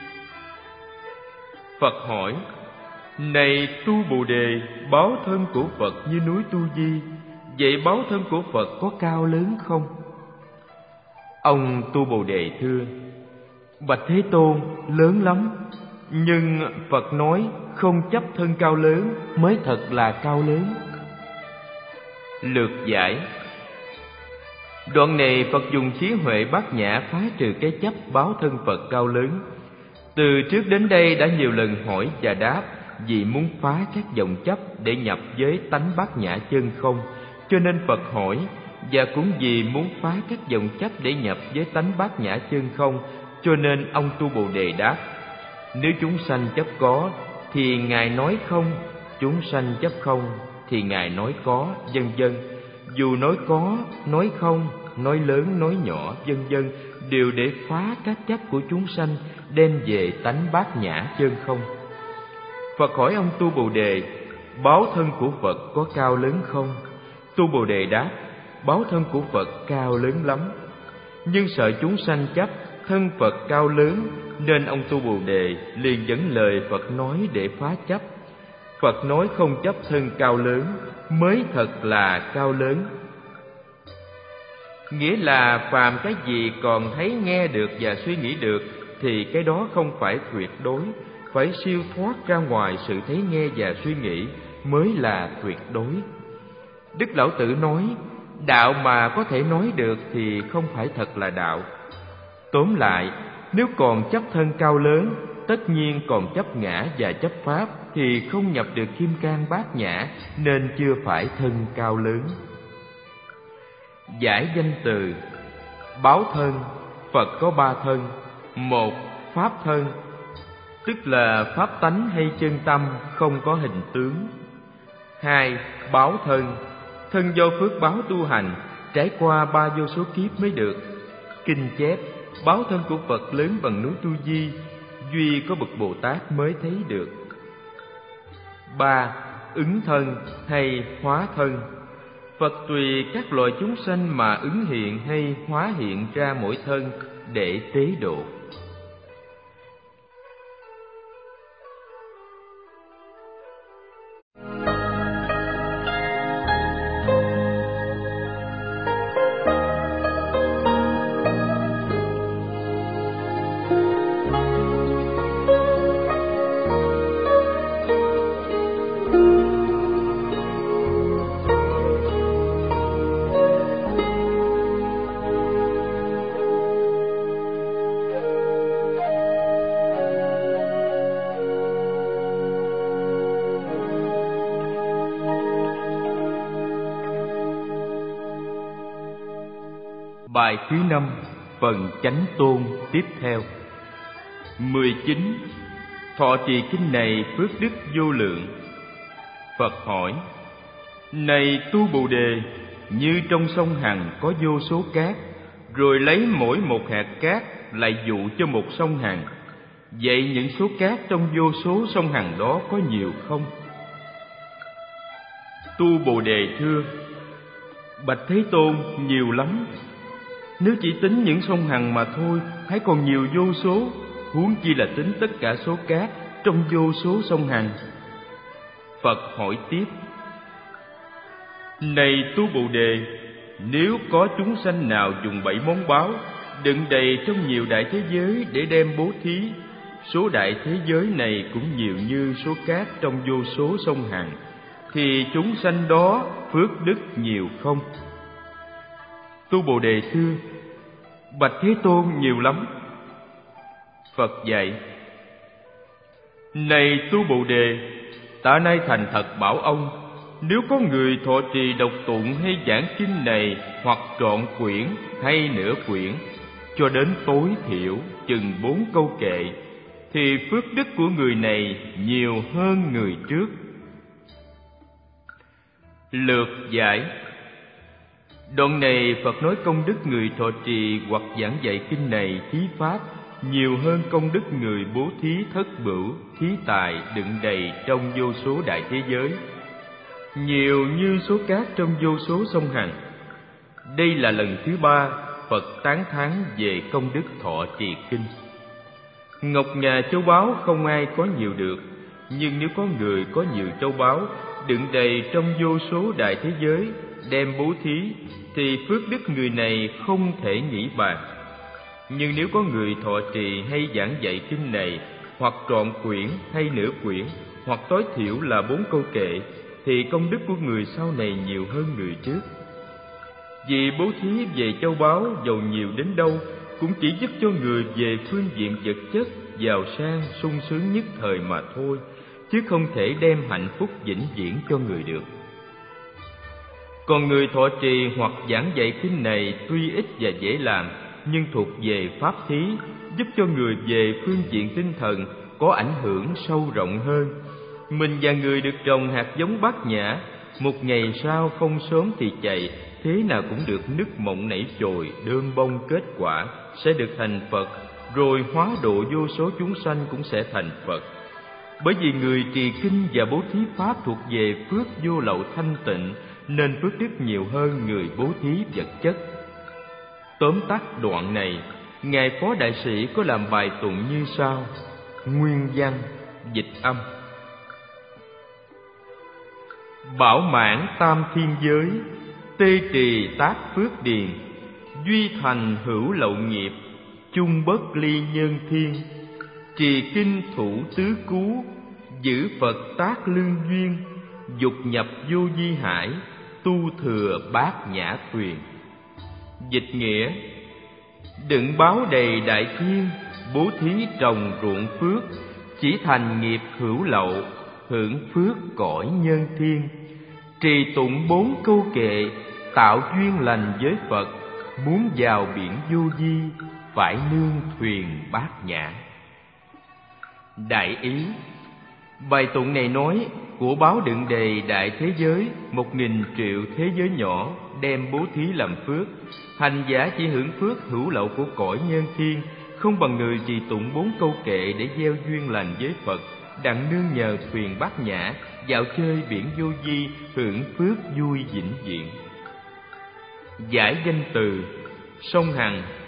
[SPEAKER 2] Phật hỏi: này Tu Bồ Đề, báo thân của Phật như núi Tu Di, vậy báo thân của Phật có cao lớn không? Ông Tu Bồ Đề thưa: bạch Thế Tôn, lớn lắm. Nhưng Phật nói không chấp thân cao lớn mới thật là cao lớn. Lược giải: đoạn này Phật dùng trí huệ bát nhã phá trừ cái chấp báo thân Phật cao lớn. Từ trước đến đây đã nhiều lần hỏi và đáp, vì muốn phá các vọng chấp để nhập với tánh bát nhã chân không, cho nên Phật hỏi, và cũng vì muốn phá các vọng chấp để nhập với tánh bát nhã chân không, cho nên ông Tu Bồ Đề đáp: nếu chúng sanh chấp có thì Ngài nói không, chúng sanh chấp không thì Ngài nói có, vân vân. Dù nói có, nói không, nói lớn, nói nhỏ, vân vân, đều để phá các chấp của chúng sanh, đem về tánh bát nhã chân không. Phật hỏi ông Tu Bồ Đề: báo thân của Phật có cao lớn không? Tu Bồ Đề đáp: báo thân của Phật cao lớn lắm. Nhưng sợ chúng sanh chấp thân Phật cao lớn, nên ông Tu Bồ Đề liền dẫn lời Phật nói để phá chấp. Phật nói không chấp thân cao lớn mới thật là cao lớn. Nghĩa là phàm cái gì còn thấy nghe được và suy nghĩ được thì cái đó không phải tuyệt đối, phải siêu thoát ra ngoài sự thấy nghe và suy nghĩ mới là tuyệt đối. Đức Lão Tử nói, đạo mà có thể nói được thì không phải thật là đạo. Tóm lại, nếu còn chấp thân cao lớn, tất nhiên còn chấp ngã và chấp pháp, thì không nhập được kim cang bát nhã, nên chưa phải thân cao lớn. Giải danh từ: báo thân, Phật có 3 thân. 1. Pháp thân, tức là pháp tánh hay chân tâm, không có hình tướng. 2. Báo thân, thân do phước báo tu hành, trải qua 3 vô số kiếp mới được. Kinh chép: báo thân của Phật lớn bằng núi Tu Di, duy có bậc Bồ Tát mới thấy được. 3. Ứng thân hay hóa thân, Phật tùy các loài chúng sanh mà ứng hiện hay hóa hiện ra mỗi thân để tế độ. Bài thứ 5, phần chánh tôn tiếp theo. 19. Thọ trì kinh này phước đức vô lượng. Phật hỏi: này Tu Bồ Đề, như trong sông Hằng có vô số cát, rồi lấy mỗi một hạt cát lại dụ cho một sông Hằng, vậy những số cát trong vô số sông Hằng đó có nhiều không? Tu Bồ Đề thưa: bạch Thế Tôn, nhiều lắm. Nếu chỉ tính những sông Hằng mà thôi, hãy còn nhiều vô số, huống chi là tính tất cả số cát trong vô số sông Hằng. Phật hỏi tiếp: Này Tu Bồ Đề, nếu có chúng sanh nào dùng 7 món báu đựng đầy trong nhiều đại thế giới để đem bố thí, số đại thế giới này cũng nhiều như số cát trong vô số sông Hằng, thì chúng sanh đó phước đức nhiều không? Tu Bồ Đề thưa: Bạch Thế Tôn, nhiều lắm. Phật dạy: Này Tu Bồ Đề, ta nay thành thật bảo ông, nếu có người thọ trì đọc tụng hay giảng kinh này, hoặc trọn quyển hay nửa quyển, cho đến tối thiểu chừng 4 câu kệ, thì phước đức của người này nhiều hơn người trước. Lược giải. Đoạn này Phật nói công đức người thọ trì hoặc giảng dạy kinh này thí pháp nhiều hơn công đức người bố thí thất bửu, thí tài đựng đầy trong vô số đại thế giới, nhiều như số cát trong vô số sông Hằng. Đây là lần thứ 3 Phật tán thán về công đức thọ trì kinh. Ngọc ngà châu báu không ai có nhiều được, nhưng nếu có người có nhiều châu báu đựng đầy trong vô số đại thế giới đem bố thí, thì phước đức người này không thể nghĩ bàn. Nhưng nếu có người thọ trì hay giảng dạy kinh này, hoặc trọn quyển hay nửa quyển, hoặc tối thiểu là 4 câu kệ, thì công đức của người sau này nhiều hơn người trước. Vì bố thí về châu báu giàu nhiều đến đâu cũng chỉ giúp cho người về phương diện vật chất giàu sang sung sướng nhất thời mà thôi, chứ không thể đem hạnh phúc vĩnh viễn cho người được. Còn người thọ trì hoặc giảng dạy kinh này tuy ít và dễ làm, nhưng thuộc về pháp thí, giúp cho người về phương diện tinh thần có ảnh hưởng sâu rộng hơn. Mình và người được trồng hạt giống bát nhã, một ngày sau không sớm thì chạy, thế nào cũng được nứt mộng nảy chồi, đơm bông kết quả, sẽ được thành Phật, rồi hóa độ vô số chúng sanh cũng sẽ thành Phật. Bởi vì người trì kinh và bố thí pháp thuộc về phước vô lậu thanh tịnh, nên phước đức nhiều hơn người bố thí vật chất. Tóm tắt đoạn này, Ngài Phó Đại Sĩ có làm bài tụng như sau: Nguyên văn, dịch âm. Bảo mãn tam thiên giới, tê trì tác phước điền, duy thành hữu lậu nghiệp, chung bất ly nhân thiên. Trì kinh thủ tứ cú, giữ Phật tác lương duyên, dục nhập vô vi hải, tu thừa bát nhã thuyền. Dịch nghĩa: đựng báo đầy đại thiên, bố thí trồng ruộng phước, chỉ thành nghiệp hữu lậu, hưởng phước cõi nhân thiên. Trì tụng 4 câu kệ, tạo duyên lành với Phật, muốn vào biển vô vi, phải nương thuyền bát nhã. Đại ý: bài tụng này nói của báo đựng đầy đại thế giới 1000 triệu thế giới nhỏ đem bố thí làm phước, hành giả chỉ hưởng phước hữu lậu của cõi nhân thiên, không bằng người trì tụng 4 câu kệ để gieo duyên lành với Phật, đặng nương nhờ thuyền bát nhã dạo chơi biển vô vi, hưởng phước vui vĩnh viễn. Giải danh từ: sông Hằng,